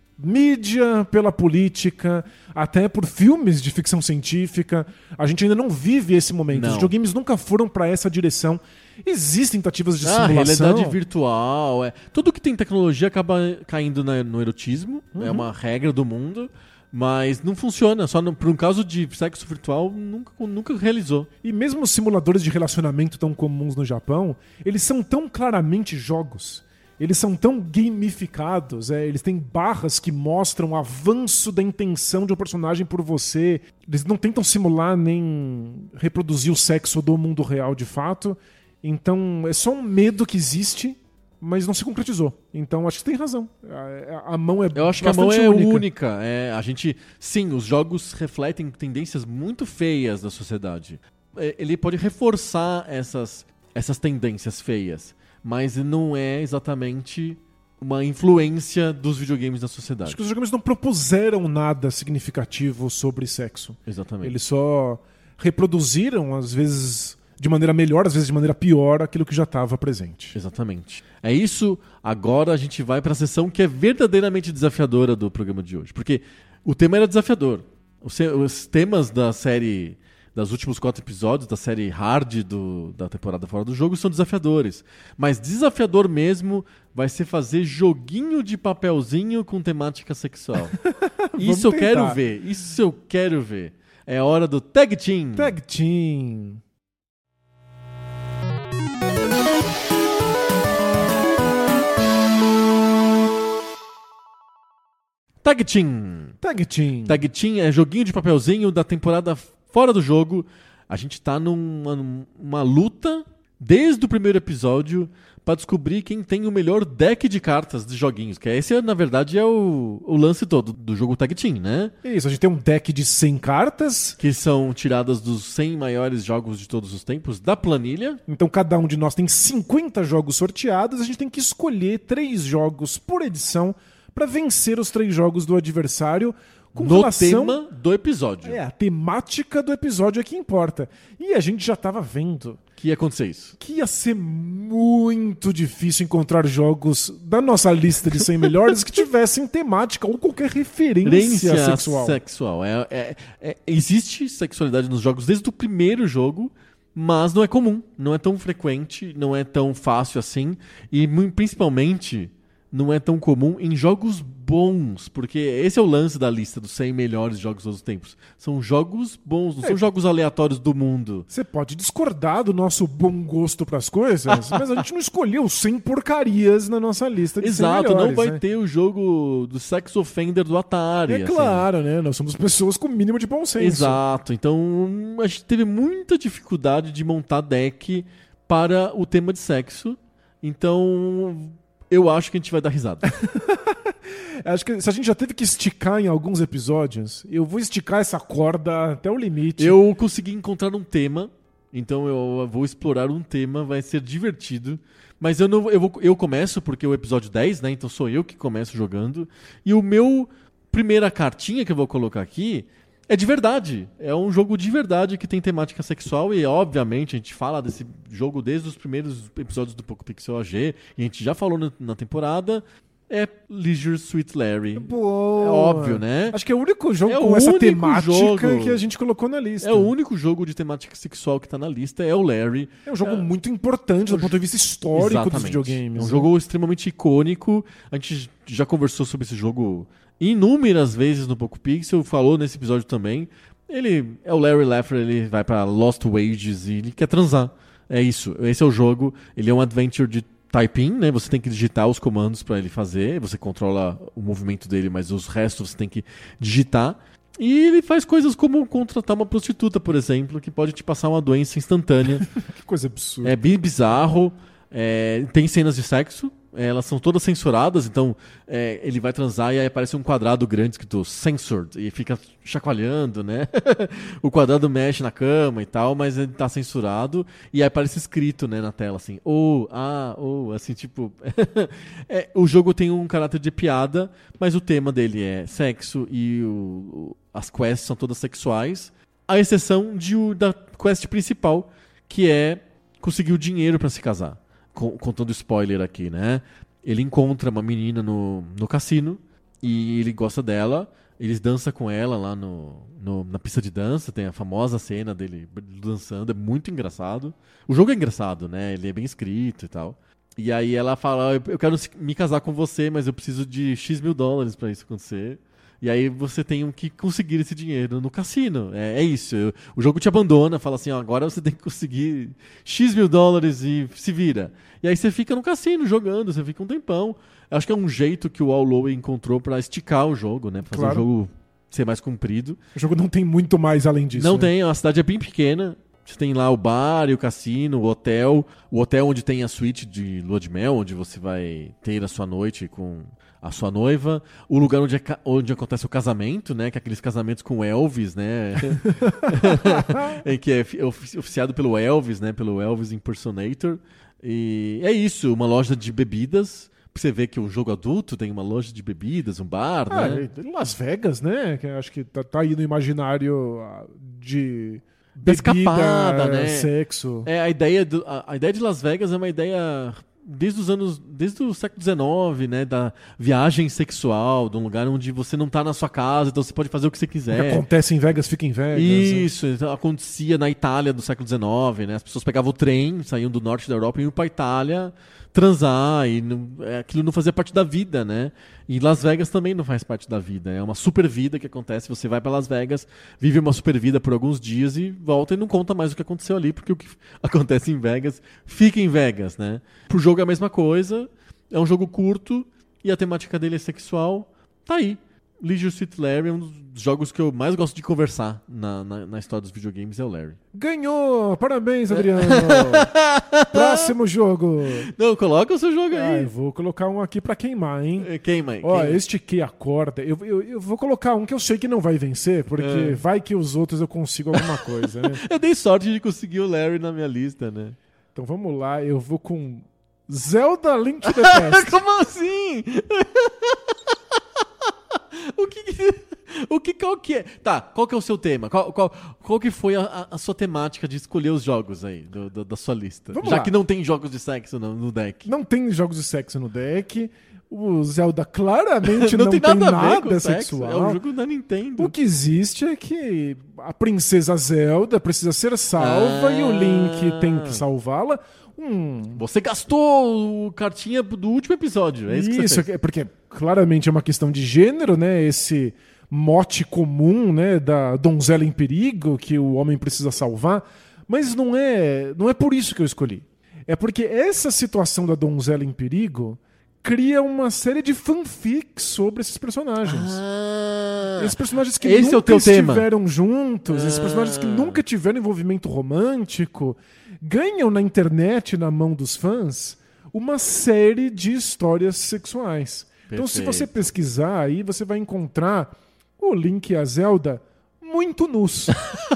B: mídia, pela política, até por filmes de ficção científica. A gente ainda não vive esse momento.
A: Não.
B: Os videogames nunca foram para essa direção. Existem tentativas de
A: Ah,
B: simulação.
A: realidade virtual. É. Tudo que tem tecnologia acaba caindo na- no erotismo. É uma regra do mundo. Mas não funciona. Só no, por um caso de sexo virtual, nunca, nunca realizou.
B: E mesmo os simuladores de relacionamento tão comuns no Japão, eles são tão claramente jogos eles são tão gamificados, é, eles têm barras que mostram o avanço da intenção de um personagem por você. Eles não tentam simular nem reproduzir o sexo do mundo real de fato. Então é só um medo que existe, mas não se concretizou. Então acho que você tem razão. A, a mão é
A: Eu acho que a mão
B: bastante
A: é
B: única.
A: única. É, a gente, sim, os jogos refletem tendências muito feias da sociedade. É, ele pode reforçar essas, essas tendências feias, mas não é exatamente uma influência dos videogames na sociedade.
B: Acho que os videogames não propuseram nada significativo sobre sexo.
A: Exatamente.
B: Eles só reproduziram, às vezes de maneira melhor, às vezes de maneira pior, aquilo que já estava presente.
A: Exatamente. É isso. Agora a gente vai para a sessão que é verdadeiramente desafiadora do programa de hoje. Porque o tema era desafiador. Os, os temas da série... das últimos quatro episódios da série Hard do, da temporada Fora do Jogo são desafiadores. Mas desafiador mesmo vai ser fazer joguinho de papelzinho com temática sexual. Isso eu
B: tentar.
A: quero ver. Isso eu quero ver. É a hora do Tag Team.
B: Tag Team.
A: Tag Team.
B: Tag Team.
A: Tag Team é joguinho de papelzinho da temporada Fora do Jogo. A gente tá numa, numa luta desde o primeiro episódio pra descobrir quem tem o melhor deck de cartas de joguinhos. Que esse, na verdade, é o, o lance todo do jogo Tag Team, né?
B: Isso, a gente tem um deck de cem cartas.
A: Que são tiradas dos cem maiores jogos de todos os tempos da planilha.
B: Então cada um de nós tem cinquenta jogos sorteados. A gente tem que escolher três jogos por edição pra vencer os três jogos do adversário. Com
A: no
B: relação...
A: tema do episódio.
B: É, a temática do episódio é que importa. E a gente já tava vendo
A: que ia acontecer isso.
B: Que ia ser muito difícil encontrar jogos da nossa lista de cem melhores que tivessem temática ou qualquer referência
A: Referência
B: sexual.
A: sexual. É, é, é, existe sexualidade nos jogos desde o primeiro jogo, mas não é comum, não é tão frequente, não é tão fácil assim. E principalmente não é tão comum em jogos bons, porque esse é o lance da lista dos cem melhores jogos de todos os tempos. São jogos bons, não é. são jogos aleatórios do mundo.
B: Você pode discordar do nosso bom gosto pras coisas, mas a gente não escolheu cem porcarias na nossa lista de
A: Exato,
B: cem melhores,
A: não vai
B: né?
A: ter o jogo do Sex Offender do Atari.
B: É
A: assim.
B: claro, né? Nós somos pessoas com mínimo de bom senso.
A: Exato, então a gente teve muita dificuldade de montar deck para o tema de sexo, então... eu acho que a gente vai dar risada.
B: Acho que se a gente já teve que esticar em alguns episódios, eu vou esticar essa corda até o limite.
A: Eu consegui encontrar um tema, então eu vou explorar um tema, vai ser divertido. Mas eu, não, eu, vou, eu começo porque é o episódio dez, né? Então sou eu que começo jogando. E o meu primeira cartinha que eu vou colocar aqui é de verdade. É um jogo de verdade que tem temática sexual e, obviamente, a gente fala desse jogo desde os primeiros episódios do Poco Pixel A G e a gente já falou na, na temporada. É Leisure Suit Larry.
B: Boa.
A: É óbvio, né?
B: Acho que é o único jogo
A: é
B: com
A: o
B: essa
A: único
B: temática
A: jogo.
B: que a gente colocou na lista.
A: É o único jogo de temática sexual que tá na lista, é o Larry.
B: É um jogo
A: é...
B: muito importante do ponto de vista histórico
A: Exatamente.
B: dos videogames.
A: É um
B: né?
A: jogo extremamente icônico. A gente já conversou sobre esse jogo inúmeras vezes no Poco Pixel, falou nesse episódio também. Ele é o Larry Laffer, ele vai pra Lost Wages e ele quer transar. É isso, esse é o jogo. Ele é um adventure de typing, né? Você tem que digitar os comandos pra ele fazer. Você controla o movimento dele, mas os restos você tem que digitar. E ele faz coisas como contratar uma prostituta, por exemplo, que pode te passar uma doença instantânea.
B: Que coisa absurda.
A: É bem bizarro. É, tem cenas de sexo. Elas são todas censuradas, então é, ele vai transar e aí aparece um quadrado grande escrito censored e fica chacoalhando, né? O quadrado mexe na cama e tal, mas ele tá censurado e aí aparece escrito, né, na tela assim, ou, ah, ou, assim, tipo... é, o jogo tem um caráter de piada, mas o tema dele é sexo e o, o, as quests são todas sexuais, à exceção de, o, da quest principal, que é conseguir o dinheiro pra se casar. Contando spoiler aqui, né? Ele encontra uma menina no, no cassino e ele gosta dela. Eles dançam com ela lá no, no, na pista de dança. Tem a famosa cena dele dançando. É muito engraçado. O jogo é engraçado, né? Ele é bem escrito e tal. E aí ela fala, eu quero me casar com você, mas eu preciso de X mil dólares pra isso acontecer. E aí você tem que conseguir esse dinheiro no cassino. É, é isso. O jogo te abandona, fala assim, ó, agora você tem que conseguir X mil dólares e se vira. E aí você fica no cassino jogando, você fica um tempão. Acho que é um jeito que o Alloy encontrou pra esticar o jogo, né? Pra fazer
B: Claro.
A: o jogo ser mais comprido.
B: O jogo não tem muito mais além disso.
A: Não
B: né?
A: tem, a cidade é bem pequena. Você tem lá o bar e o cassino, o hotel. O hotel onde tem a suíte de lua de mel, onde você vai ter a sua noite com a sua noiva. O lugar onde, é ca- onde acontece o casamento, né? Que é aqueles casamentos com Elvis, né? Em que é fi- ofi- oficiado pelo Elvis, né? Pelo Elvis Impersonator. E é isso, uma loja de bebidas. Pra você ver que o jogo adulto tem uma loja de bebidas, um bar,
B: Ah,
A: né?
B: e Las Vegas, né? Que eu acho que tá, tá aí no imaginário ah, de
A: Da
B: bebida,
A: escapada, né?
B: sexo.
A: É, a ideia, do- a, a ideia de Las Vegas é uma ideia desde os anos, desde o século dezenove, né, da viagem sexual, de um lugar onde você não tá na sua casa, então você pode fazer o que você
B: O que
A: quiser.
B: acontece em Vegas, fica em Vegas. né?
A: Isso, então, acontecia na Itália do século dezenove, né? As pessoas pegavam o trem, saíam do norte da Europa e iam pra Itália transar, e não- é, aquilo não fazia parte da vida, né? E Las Vegas também não faz parte da vida, é uma super vida que acontece, você vai pra Las Vegas, vive uma super vida por alguns dias e volta e não conta mais o que aconteceu ali, porque o que acontece em Vegas fica em Vegas, né? Pro jogo é a mesma coisa, é um jogo curto e a temática dele é sexual, tá aí. Leisure Suit Larry é um dos jogos que eu mais gosto de conversar na, na, na história dos videogames, é o Larry.
B: Ganhou! Parabéns, Adriano! Próximo jogo.
A: Não, coloca o seu jogo
B: Ah,
A: aí.
B: eu vou colocar um aqui pra queimar, hein?
A: É, Queima aí.
B: Ó,
A: queima.
B: eu estiquei a corda. Eu, eu, eu vou colocar um que eu sei que não vai vencer, porque
A: É.
B: vai que os outros eu consigo alguma coisa, né?
A: Eu dei sorte de conseguir o Larry na minha lista, né?
B: Então vamos lá, eu vou com Zelda Link to the Past.
A: Como assim? o que, que- o que qual que é? Tá, qual que é o seu tema? Qual, qual, qual que foi a- a, a sua temática de escolher os jogos aí do- do- da sua lista?
B: Vamos
A: Já
B: lá.
A: que não tem jogos de sexo no, no deck.
B: Não tem jogos de sexo no deck. O Zelda claramente
A: não,
B: não,
A: tem nada a ver com
B: nada
A: sexo.
B: sexual.
A: É um jogo da Nintendo.
B: O que existe é que a princesa Zelda precisa ser salva
A: Ah.
B: e o Link tem que salvá-la. Hum,
A: Você gastou o cartinha do último episódio, é isso, que você fez.
B: é porque claramente é uma questão de gênero, né? Esse mote comum, né, da donzela em perigo que o homem precisa salvar, mas não é, não é por isso que eu escolhi. É porque essa situação da donzela em perigo cria uma série de fanfics sobre esses personagens.
A: Ah,
B: Esses personagens que
A: esse é o
B: nunca
A: teu tema.
B: estiveram juntos, esses
A: Ah.
B: personagens que nunca tiveram envolvimento romântico, ganham na internet, na mão dos fãs, uma série de histórias sexuais. Então, se
A: Perfeito.
B: você pesquisar aí, você vai encontrar o Link e a Zelda muito nus,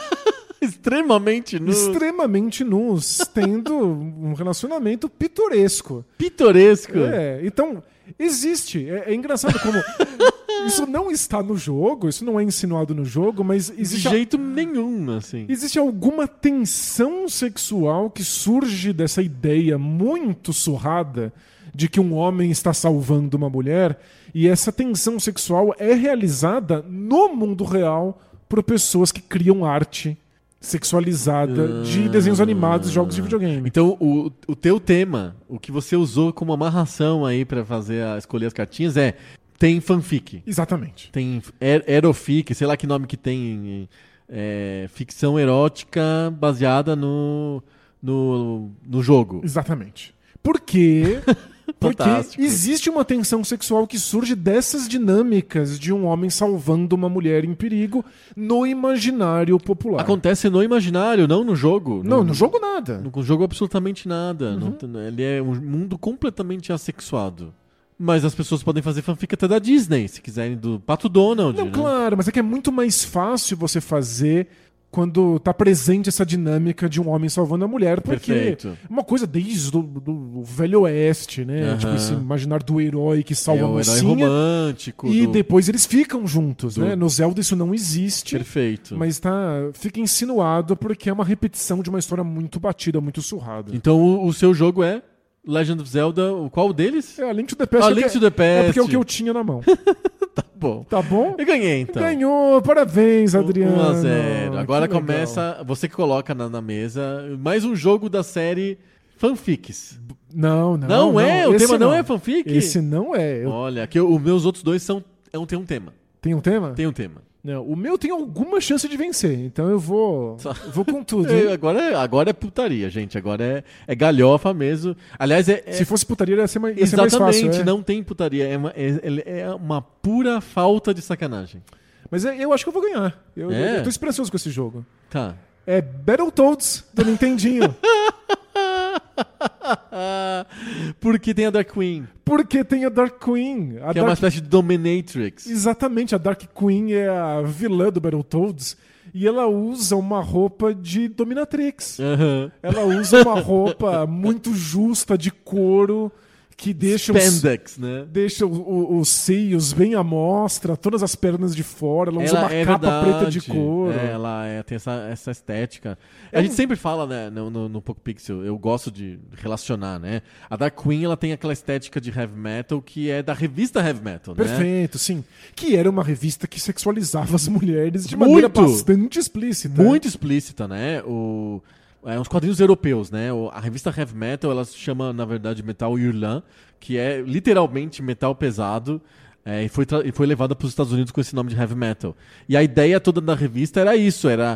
A: extremamente no...
B: extremamente nus, tendo um relacionamento pitoresco.
A: pitoresco.
B: É, então, existe. É, é engraçado como isso não está no jogo, isso não é insinuado no jogo, mas
A: De
B: existe, a-
A: jeito nenhum, assim.
B: existe alguma tensão sexual que surge dessa ideia muito surrada de que um homem está salvando uma mulher, e essa tensão sexual é realizada no mundo real por pessoas que criam arte sexualizada de desenhos animados e jogos de videogame.
A: Então, o, o teu tema, o que você usou como amarração aí pra fazer a, escolher as cartinhas é tem fanfic,
B: Exatamente.
A: tem er- erofic, sei lá que nome que tem, é, ficção erótica baseada no, no, no jogo.
B: Exatamente. Por quê? Porque
A: Fantástico.
B: existe uma tensão sexual que surge dessas dinâmicas de um homem salvando uma mulher em perigo no imaginário popular.
A: Acontece no imaginário, não no jogo.
B: Não, no jogo nada.
A: No jogo absolutamente nada.
B: Uhum.
A: Não tem- ele é um mundo completamente assexuado. Mas as pessoas podem fazer fanfic até da Disney, se quiserem, do Pato Donald.
B: Não,
A: né?
B: claro, mas é que é muito mais fácil você fazer quando tá presente essa dinâmica de um homem salvando a mulher, porque
A: Perfeito.
B: é uma coisa desde do, do Velho Oeste, né?
A: Aham.
B: Tipo, esse imaginar do herói que
A: É
B: salva a
A: o herói
B: mocinha
A: romântico.
B: e
A: do-
B: depois eles ficam juntos,
A: do-
B: né? No Zelda isso não existe.
A: Perfeito.
B: Mas tá, fica insinuado porque é uma repetição de uma história muito batida, muito surrada.
A: Então o, o seu jogo é Legend of Zelda, o qual deles?
B: É, a Link to the Past.
A: Ah,
B: é
A: Link
B: que-
A: to the Past.
B: É porque é o que eu tinha na mão.
A: Tá bom.
B: Tá bom?
A: Eu ganhei então.
B: Ganhou, parabéns, Adriano.
A: um a zero. Agora
B: Que legal.
A: começa, você que coloca na, na mesa, mais um jogo da série Fanfics.
B: Não, não.
A: Não, é? O
B: esse
A: tema não é fanfic?
B: Esse não é. Eu-
A: Olha, aqui os meus outros dois são, é um, tem um tema.
B: Tem um tema?
A: Tem um tema.
B: Não, o meu tem alguma chance de vencer, então eu vou,
A: Só-
B: eu vou com tudo.
A: É, agora, é- agora é putaria, gente. Agora é, é galhofa mesmo. Aliás, é. é-
B: Se fosse putaria, ia ser mais, ia ser mais
A: exatamente,
B: fácil. é.
A: não tem putaria. É uma, é- é uma pura falta de sacanagem.
B: Mas é- eu acho que eu vou ganhar. Eu,
A: É?
B: eu tô esperançoso com esse jogo.
A: Tá.
B: É Battletoads do Nintendinho.
A: Porque tem a Dark Queen,
B: Porque tem a Dark Queen. A
A: que é uma
B: Dark...
A: espécie de dominatrix.
B: Exatamente, a Dark Queen é a vilã do Battletoads. E ela usa uma roupa de dominatrix.
A: Aham.
B: Ela usa uma roupa muito justa de couro que deixa os,
A: Spandex, né?
B: deixa o- o- os seios bem à mostra, todas as pernas de fora. Ela usa uma
A: é
B: capa
A: verdade.
B: preta de couro.
A: É, ela é- tem essa, essa estética.
B: É
A: a gente
B: um-
A: sempre fala, né, no, no, no Poco Pixel, eu gosto de relacionar, né? A Dark Queen, ela tem aquela estética de heavy metal que é da revista heavy metal, né?
B: Perfeito, sim. Que era uma revista que sexualizava as mulheres de maneira
A: Muito.
B: bastante explícita.
A: Muito explícita, né? O, é, uns quadrinhos europeus, né? O- a revista Heavy Metal, ela se chama, na verdade, Metal Hurlant, que é literalmente metal pesado, é, e, foi tra- e foi levada para os Estados Unidos com esse nome de Heavy Metal. E a ideia toda da revista era isso, era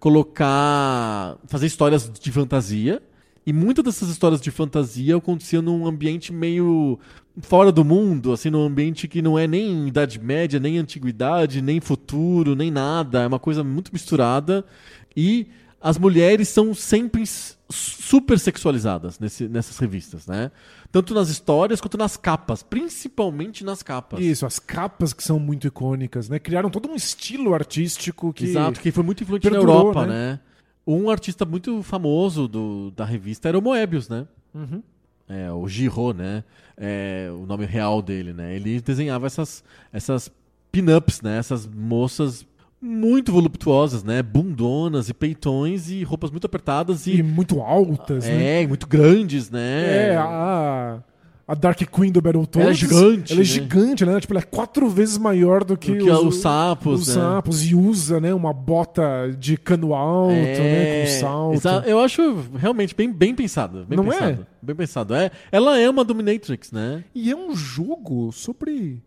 A: colocar... fazer histórias de fantasia, e muitas dessas histórias de fantasia aconteciam num ambiente meio fora do mundo, assim, num ambiente que não é nem Idade Média, nem Antiguidade, nem futuro, nem nada. É uma coisa muito misturada. E as mulheres são sempre s- super sexualizadas nesse- nessas revistas, né? Tanto nas histórias quanto nas capas, principalmente nas capas.
B: Isso, as capas que são muito icônicas, né? Criaram todo um estilo artístico que...
A: Exato, que foi muito influente na
B: perdurou,
A: Europa,
B: né?
A: né? Um artista muito famoso do- da revista era o Moebius, né?
B: Uhum.
A: É, o Giraud, né? É, o nome real dele, né? Ele desenhava essas, essas pin-ups, né? Essas moças muito voluptuosas, né? Bundonas e peitões e roupas muito apertadas
B: E
A: e,
B: muito altas, né?
A: é, muito grandes, né?
B: É, a, a Dark Queen do Battletoads...
A: Ela é gigante,
B: Ela é
A: né?
B: gigante, né? Tipo, ela é quatro vezes maior do que,
A: Do que os sapos,
B: os
A: né?
B: sapos. E usa, né? Uma bota de cano alto, né? Com salto.
A: exa- Eu acho realmente bem, bem pensado. Bem
B: Não é?
A: pensado. Bem pensado. É, ela é uma dominatrix, né?
B: E é um jogo sobre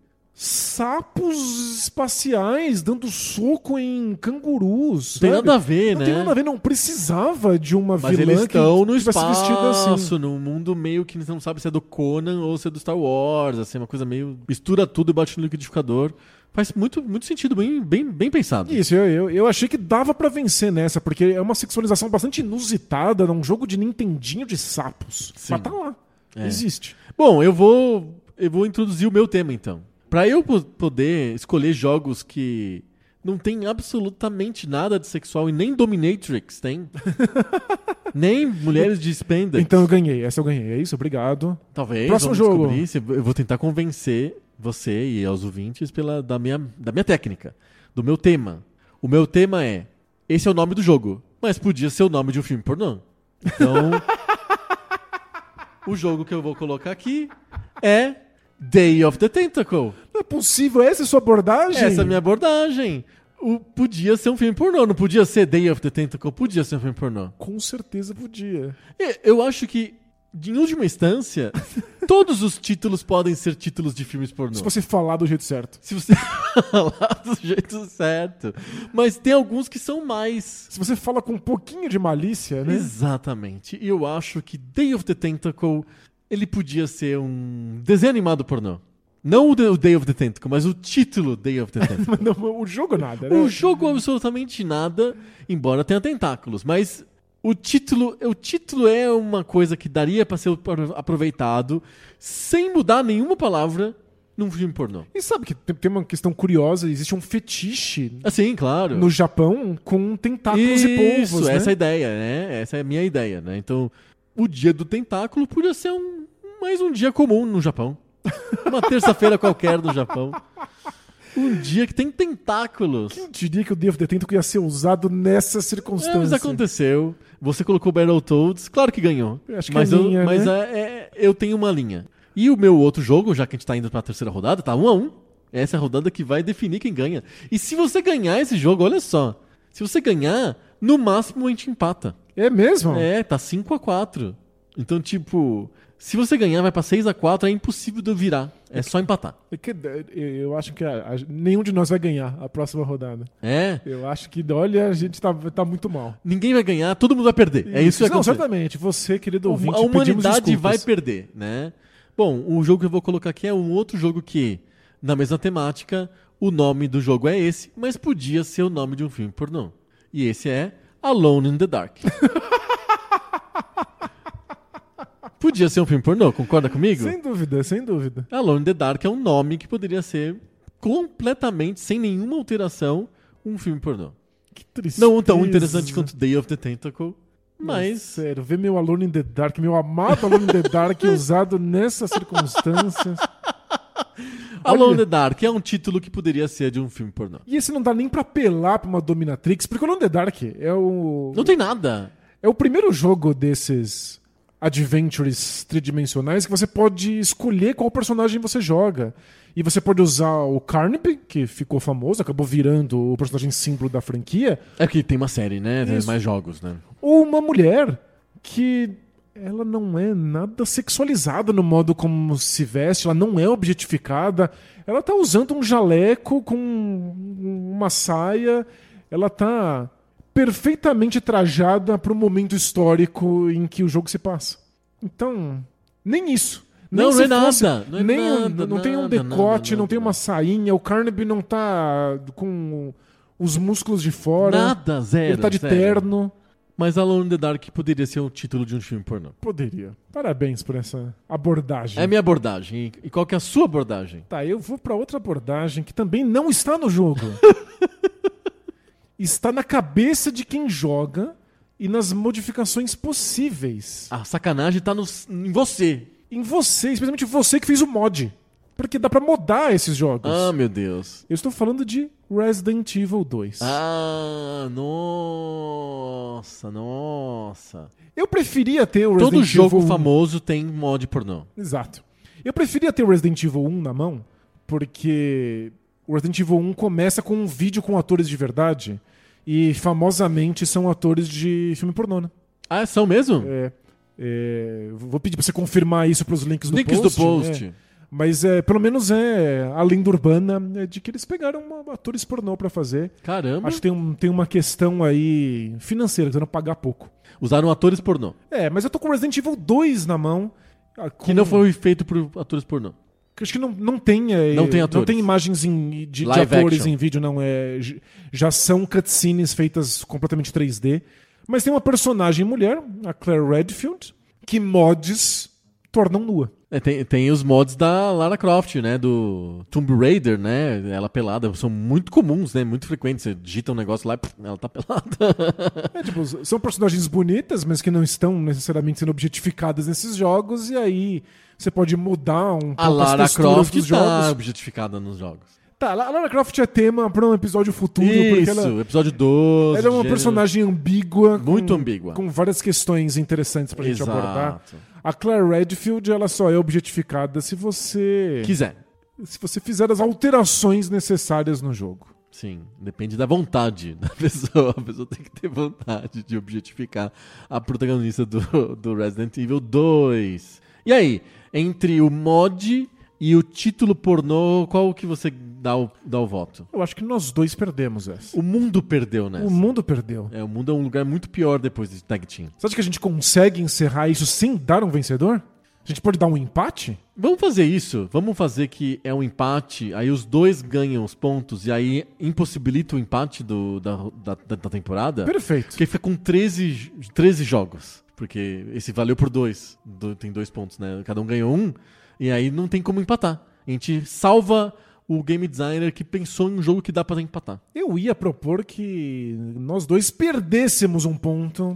B: sapos espaciais dando soco em cangurus.
A: Não tem
B: sabe?
A: nada a ver,
B: Não
A: né?
B: tem nada a ver, não precisava de uma
A: Mas
B: vilã
A: eles estão
B: que
A: no
B: tivesse vestida assim.
A: espaço, num mundo meio que você não sabe se é do Conan ou se é do Star Wars, assim, uma coisa meio... mistura tudo e bate no liquidificador. Faz muito, muito sentido, bem, bem, bem pensado.
B: Isso, eu, eu, eu achei que dava pra vencer nessa, porque é uma sexualização bastante inusitada num jogo de Nintendinho de sapos.
A: Sim.
B: Mas tá lá.
A: É.
B: Existe.
A: Bom, eu vou, eu vou introduzir o meu tema, então. Pra eu po- poder escolher jogos que não tem absolutamente nada de sexual e nem dominatrix tem, nem mulheres de spandex.
B: Então eu ganhei. Essa eu ganhei. É isso, obrigado.
A: Talvez,
B: Próximo
A: vamos
B: jogo.
A: descobrir se- Eu vou tentar convencer você e aos ouvintes pela, da, minha, da minha técnica, do meu tema. O meu tema é, esse é o nome do jogo, mas podia ser o nome de um filme pornô. Então, o jogo que eu vou colocar aqui é Day of the Tentacle.
B: Não é possível. Essa é a sua abordagem?
A: Essa é a minha abordagem. O, podia ser um filme pornô, não podia ser Day of the Tentacle, podia ser um filme pornô.
B: Com certeza podia.
A: E Eu acho que, em última instância, todos os títulos podem ser títulos de filmes pornô.
B: Se você falar do jeito certo.
A: Se você falar do jeito certo. Mas tem alguns que são mais.
B: Se você fala com um pouquinho de malícia, né?
A: Exatamente. E eu acho que Day of the Tentacle, ele podia ser um desenho animado pornô. Não o The- o Day of the Tentacle, mas o título Day of the Tentacle.
B: Mas não, o jogo nada, né?
A: O jogo absolutamente nada, embora tenha tentáculos, mas o título, o título é uma coisa que daria pra ser aproveitado sem mudar nenhuma palavra num filme pornô.
B: E sabe que tem tem uma questão curiosa, existe um fetiche
A: Assim, claro.
B: no Japão com tentáculos e polvos,
A: Isso,
B: né?
A: essa é a ideia, né? Essa é a minha ideia, né? Então, o dia do tentáculo podia ser um, mais um dia comum no Japão. Uma terça-feira qualquer do Japão. Um dia que tem tentáculos.
B: Quem diria que o Day of the Tentacle ia ser usado nessa
A: É,
B: circunstância?
A: mas aconteceu. Você colocou Battletoads, claro que ganhou.
B: Eu acho que
A: mas
B: é
A: eu,
B: linha,
A: mas
B: né?
A: é- é- eu tenho uma linha. E o meu outro jogo, já que a gente tá indo pra terceira rodada, tá um a um. Essa é a rodada que vai definir quem ganha. E se você ganhar esse jogo, olha só. Se você ganhar, no máximo a gente empata.
B: É mesmo?
A: É, tá cinco a quatro. Então, tipo, se você ganhar, vai pra seis a quatro, é impossível de eu virar. É só empatar.
B: É que, eu acho que a, a, nenhum de nós vai ganhar a próxima rodada.
A: É?
B: Eu acho que, olha, a gente tá, tá muito mal.
A: Ninguém vai ganhar, todo mundo vai perder. É isso que vai
B: Não,
A: acontecer.
B: certamente. Você, querido ouvinte,
A: A humanidade
B: pedimos
A: vai
B: desculpas.
A: perder, né? Bom, o jogo que eu vou colocar aqui é um outro jogo que, na mesma temática, o nome do jogo é esse, mas podia ser o nome de um filme pornô. E esse é Alone in the Dark. Podia ser um filme pornô, concorda comigo?
B: Sem dúvida, sem dúvida.
A: Alone in the Dark é um nome que poderia ser completamente, sem nenhuma alteração, um filme pornô.
B: Que tristeza.
A: Não tão interessante quanto Day of the Tentacle, mas...
B: Sério, ver meu Alone in the Dark, meu amado Alone in the Dark usado nessas circunstâncias.
A: Alone in
B: Olha,
A: the Dark é um título que poderia ser de um filme pornô.
B: e esse não dá nem pra apelar pra uma dominatrix, porque o Alone in the Dark é o...
A: Não tem nada.
B: É o primeiro jogo desses adventures tridimensionais que você pode escolher qual personagem você joga. E você pode usar o Carnaby, que ficou famoso, acabou virando o personagem símbolo da franquia,
A: É que tem uma série, né? Tem
B: Isso.
A: mais jogos, né?
B: ou uma mulher que ela não é nada sexualizada no modo como se veste, ela não é objetificada, ela tá usando um jaleco com uma saia, ela tá perfeitamente trajada para o momento histórico em que o jogo se passa. Então, nem isso. Nem
A: Não,
B: se
A: não é
B: fosse-
A: nada, não é
B: nem,
A: nada,
B: não tem um
A: nada,
B: decote,
A: nada,
B: não tem
A: nada.
B: uma sainha, o Carnaby não tá com os músculos de fora.
A: Nada, zero.
B: Ele tá de
A: zero.
B: terno.
A: Mas Alone in the Dark poderia ser o título de um filme pornô.
B: Poderia. Parabéns por essa abordagem.
A: É a minha abordagem. E- E qual que é a sua abordagem?
B: Tá, eu vou pra outra abordagem que também não está no jogo. Está na cabeça de quem joga e nas modificações possíveis.
A: A sacanagem tá no, em você.
B: Em você, especialmente você que fez o mod. Porque dá pra modar esses jogos.
A: Ah, meu Deus.
B: Eu estou falando de Resident Evil dois.
A: Ah, nossa, nossa.
B: Eu preferia ter o Resident
A: Todo jogo
B: Evil um.
A: famoso tem mod pornô.
B: Exato. Eu preferia ter o Resident Evil um na mão, porque o Resident Evil um começa com um vídeo com atores de verdade e famosamente são atores de filme pornô, né?
A: Ah, são mesmo?
B: É, é, vou pedir pra você confirmar isso pros links do
A: Links
B: post.
A: do post.
B: é. Mas é, pelo menos é a lenda urbana é de que eles pegaram uma- atores pornô pra fazer.
A: Caramba.
B: Acho que tem, um, tem uma questão aí financeira, querendo pagar pouco.
A: Usaram atores pornô.
B: É, mas eu tô com Resident Evil dois na mão. ah,
A: Que
B: com-
A: não foi feito por atores pornô.
B: Acho que não, não tem. é,
A: Não tem
B: Não
A: atores.
B: tem imagens em- de, de
A: Live
B: atores
A: action.
B: em vídeo, não. É, j- já são cutscenes feitas completamente três D. Mas tem uma personagem mulher, a Claire Redfield, que mods tornam nua.
A: É, tem, tem os mods da Lara Croft, né? Do Tomb Raider, né? Ela pelada. São muito comuns, né? Muito frequentes. Você digita um negócio lá e pff, ela tá pelada.
B: É, tipo, são personagens bonitas, mas que não estão necessariamente sendo objetificadas nesses jogos. E aí você pode mudar um pouco
A: A Lara
B: as texturas
A: Croft
B: dos
A: tá
B: jogos.
A: objetificada nos jogos.
B: Tá, a Lara Croft é tema para um episódio futuro. Porque
A: Isso,
B: ela,
A: episódio doze.
B: ela é uma
A: gênero.
B: personagem ambígua. com-
A: Muito ambígua.
B: Com várias questões interessantes pra gente
A: Exato.
B: abordar. A Claire Redfield, ela só é objetificada se você
A: Quiser.
B: se você fizer as alterações necessárias no jogo.
A: Sim, depende da vontade da pessoa. A pessoa tem que ter vontade de objetificar a protagonista do, do Resident Evil dois. E aí, entre o mod e o título pornô, qual que você dá o, dá o voto?
B: Eu acho que nós dois perdemos essa.
A: O mundo perdeu nessa.
B: O mundo perdeu.
A: É, o mundo é um lugar muito pior depois de Tag Team.
B: Você acha que a gente consegue encerrar isso sem dar um vencedor? A gente pode dar um empate?
A: Vamos fazer isso. Vamos fazer que é um empate, aí os dois ganham os pontos e aí impossibilita o empate do, da, da, da temporada.
B: Perfeito.
A: Porque fica com treze, treze jogos. Porque esse valeu por dois. Do- tem dois pontos, né? Cada um ganhou um. E aí não tem como empatar. A gente salva o game designer que pensou em um jogo que dá pra empatar.
B: Eu ia propor que nós dois perdêssemos um ponto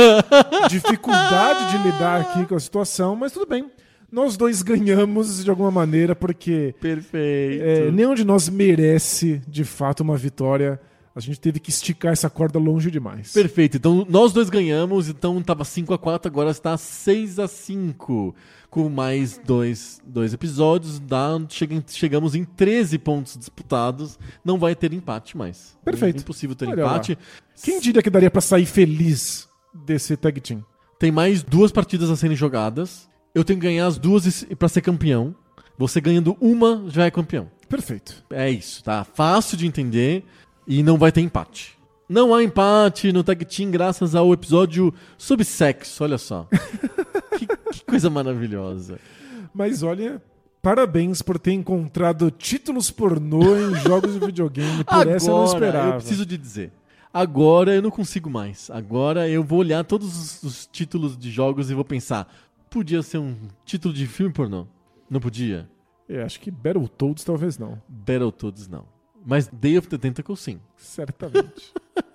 B: pela dificuldade de lidar aqui com a situação, mas tudo bem. Nós dois ganhamos de alguma maneira, porque
A: Perfeito.
B: é, nenhum de nós merece, de fato, uma vitória. A gente teve que esticar essa corda longe demais.
A: Perfeito. Então nós dois ganhamos. Então tava cinco a quatro, agora está seis a cinco. Com mais dois, dois episódios, dá, chega- chegamos em treze pontos disputados. Não vai ter empate mais.
B: Perfeito.
A: É impossível ter
B: Olha
A: empate.
B: Quem diria que daria pra sair feliz desse tag team?
A: Tem mais duas partidas a serem jogadas. Eu tenho que ganhar as duas pra ser campeão. Você ganhando uma, já é campeão.
B: Perfeito.
A: É isso, tá? Fácil de entender e não vai ter empate. Não há empate no Tag Team graças ao episódio sobre sexo, olha só. que, que coisa maravilhosa.
B: Mas olha, parabéns por ter encontrado títulos pornô em jogos de videogame. Por
A: Agora,
B: essa eu não esperava.
A: eu preciso de dizer. Agora eu não consigo mais. Agora eu vou olhar todos os, os títulos de jogos e vou pensar, podia ser um título de filme pornô? Não podia?
B: Eu acho que Battletoads talvez não.
A: Battletoads não. Mas Day of the Tentacle sim.
B: Certamente.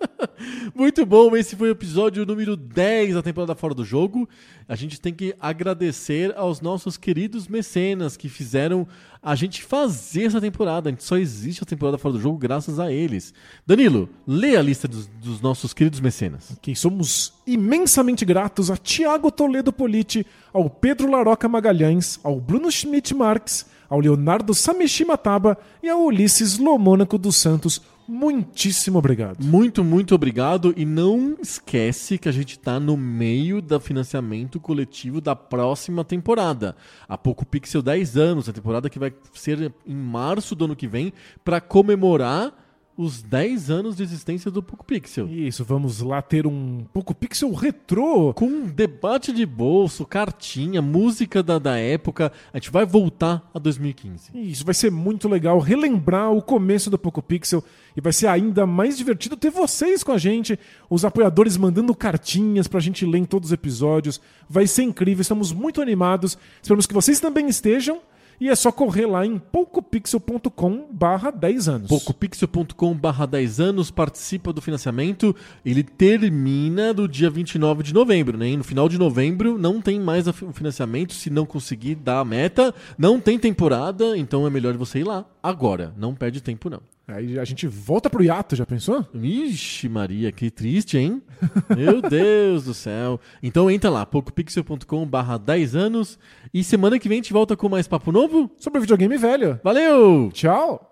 A: Muito bom, esse foi o episódio número dez da temporada Fora do Jogo. A gente tem que agradecer aos nossos queridos mecenas que fizeram a gente fazer essa temporada. A gente só existe a temporada Fora do Jogo graças a eles. Danilo, lê a lista dos, dos nossos queridos mecenas.
B: Ok, somos imensamente gratos a Tiago Toledo Politi, ao Pedro Laroca Magalhães, ao Bruno Schmidt Marques, ao Leonardo Sameshi Mataba e ao Ulisses Lomônaco dos Santos. Muitíssimo obrigado.
A: Muito, muito obrigado. E não esquece que a gente tá no meio do financiamento coletivo da próxima temporada. A Poco Pixel dez anos, a temporada que vai ser em março do ano que vem, para comemorar os dez anos de existência do Poco Pixel.
B: Isso, vamos lá ter um Poco Pixel retrô.
A: Com um debate de bolso, cartinha, música da, da época. A gente vai voltar a dois mil e quinze.
B: Isso, vai ser muito legal relembrar o começo do Poco Pixel e vai ser ainda mais divertido ter vocês com a gente, os apoiadores mandando cartinhas pra gente ler em todos os episódios. Vai ser incrível, estamos muito animados. Esperamos que vocês também estejam. E é só correr lá em pocopixel ponto com barra dez anos.
A: pocopixel ponto com barra dez anos, participa do financiamento. Ele termina no dia vinte e nove de novembro, né? E no final de novembro não tem mais o financiamento. Se não conseguir dar a meta, não tem temporada. Então é melhor você ir lá agora. Não perde tempo, não.
B: Aí a gente volta pro hiato, já pensou?
A: Ixi, Maria, que triste, hein? Meu Deus do céu. Então entra lá, pocopixel ponto com barra dez anos. E semana que vem a gente volta com mais papo novo?
B: Sobre videogame velho.
A: Valeu!
B: Tchau!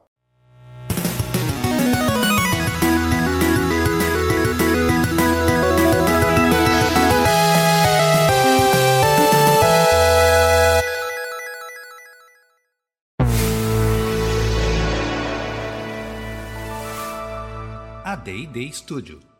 C: A D e D Studio.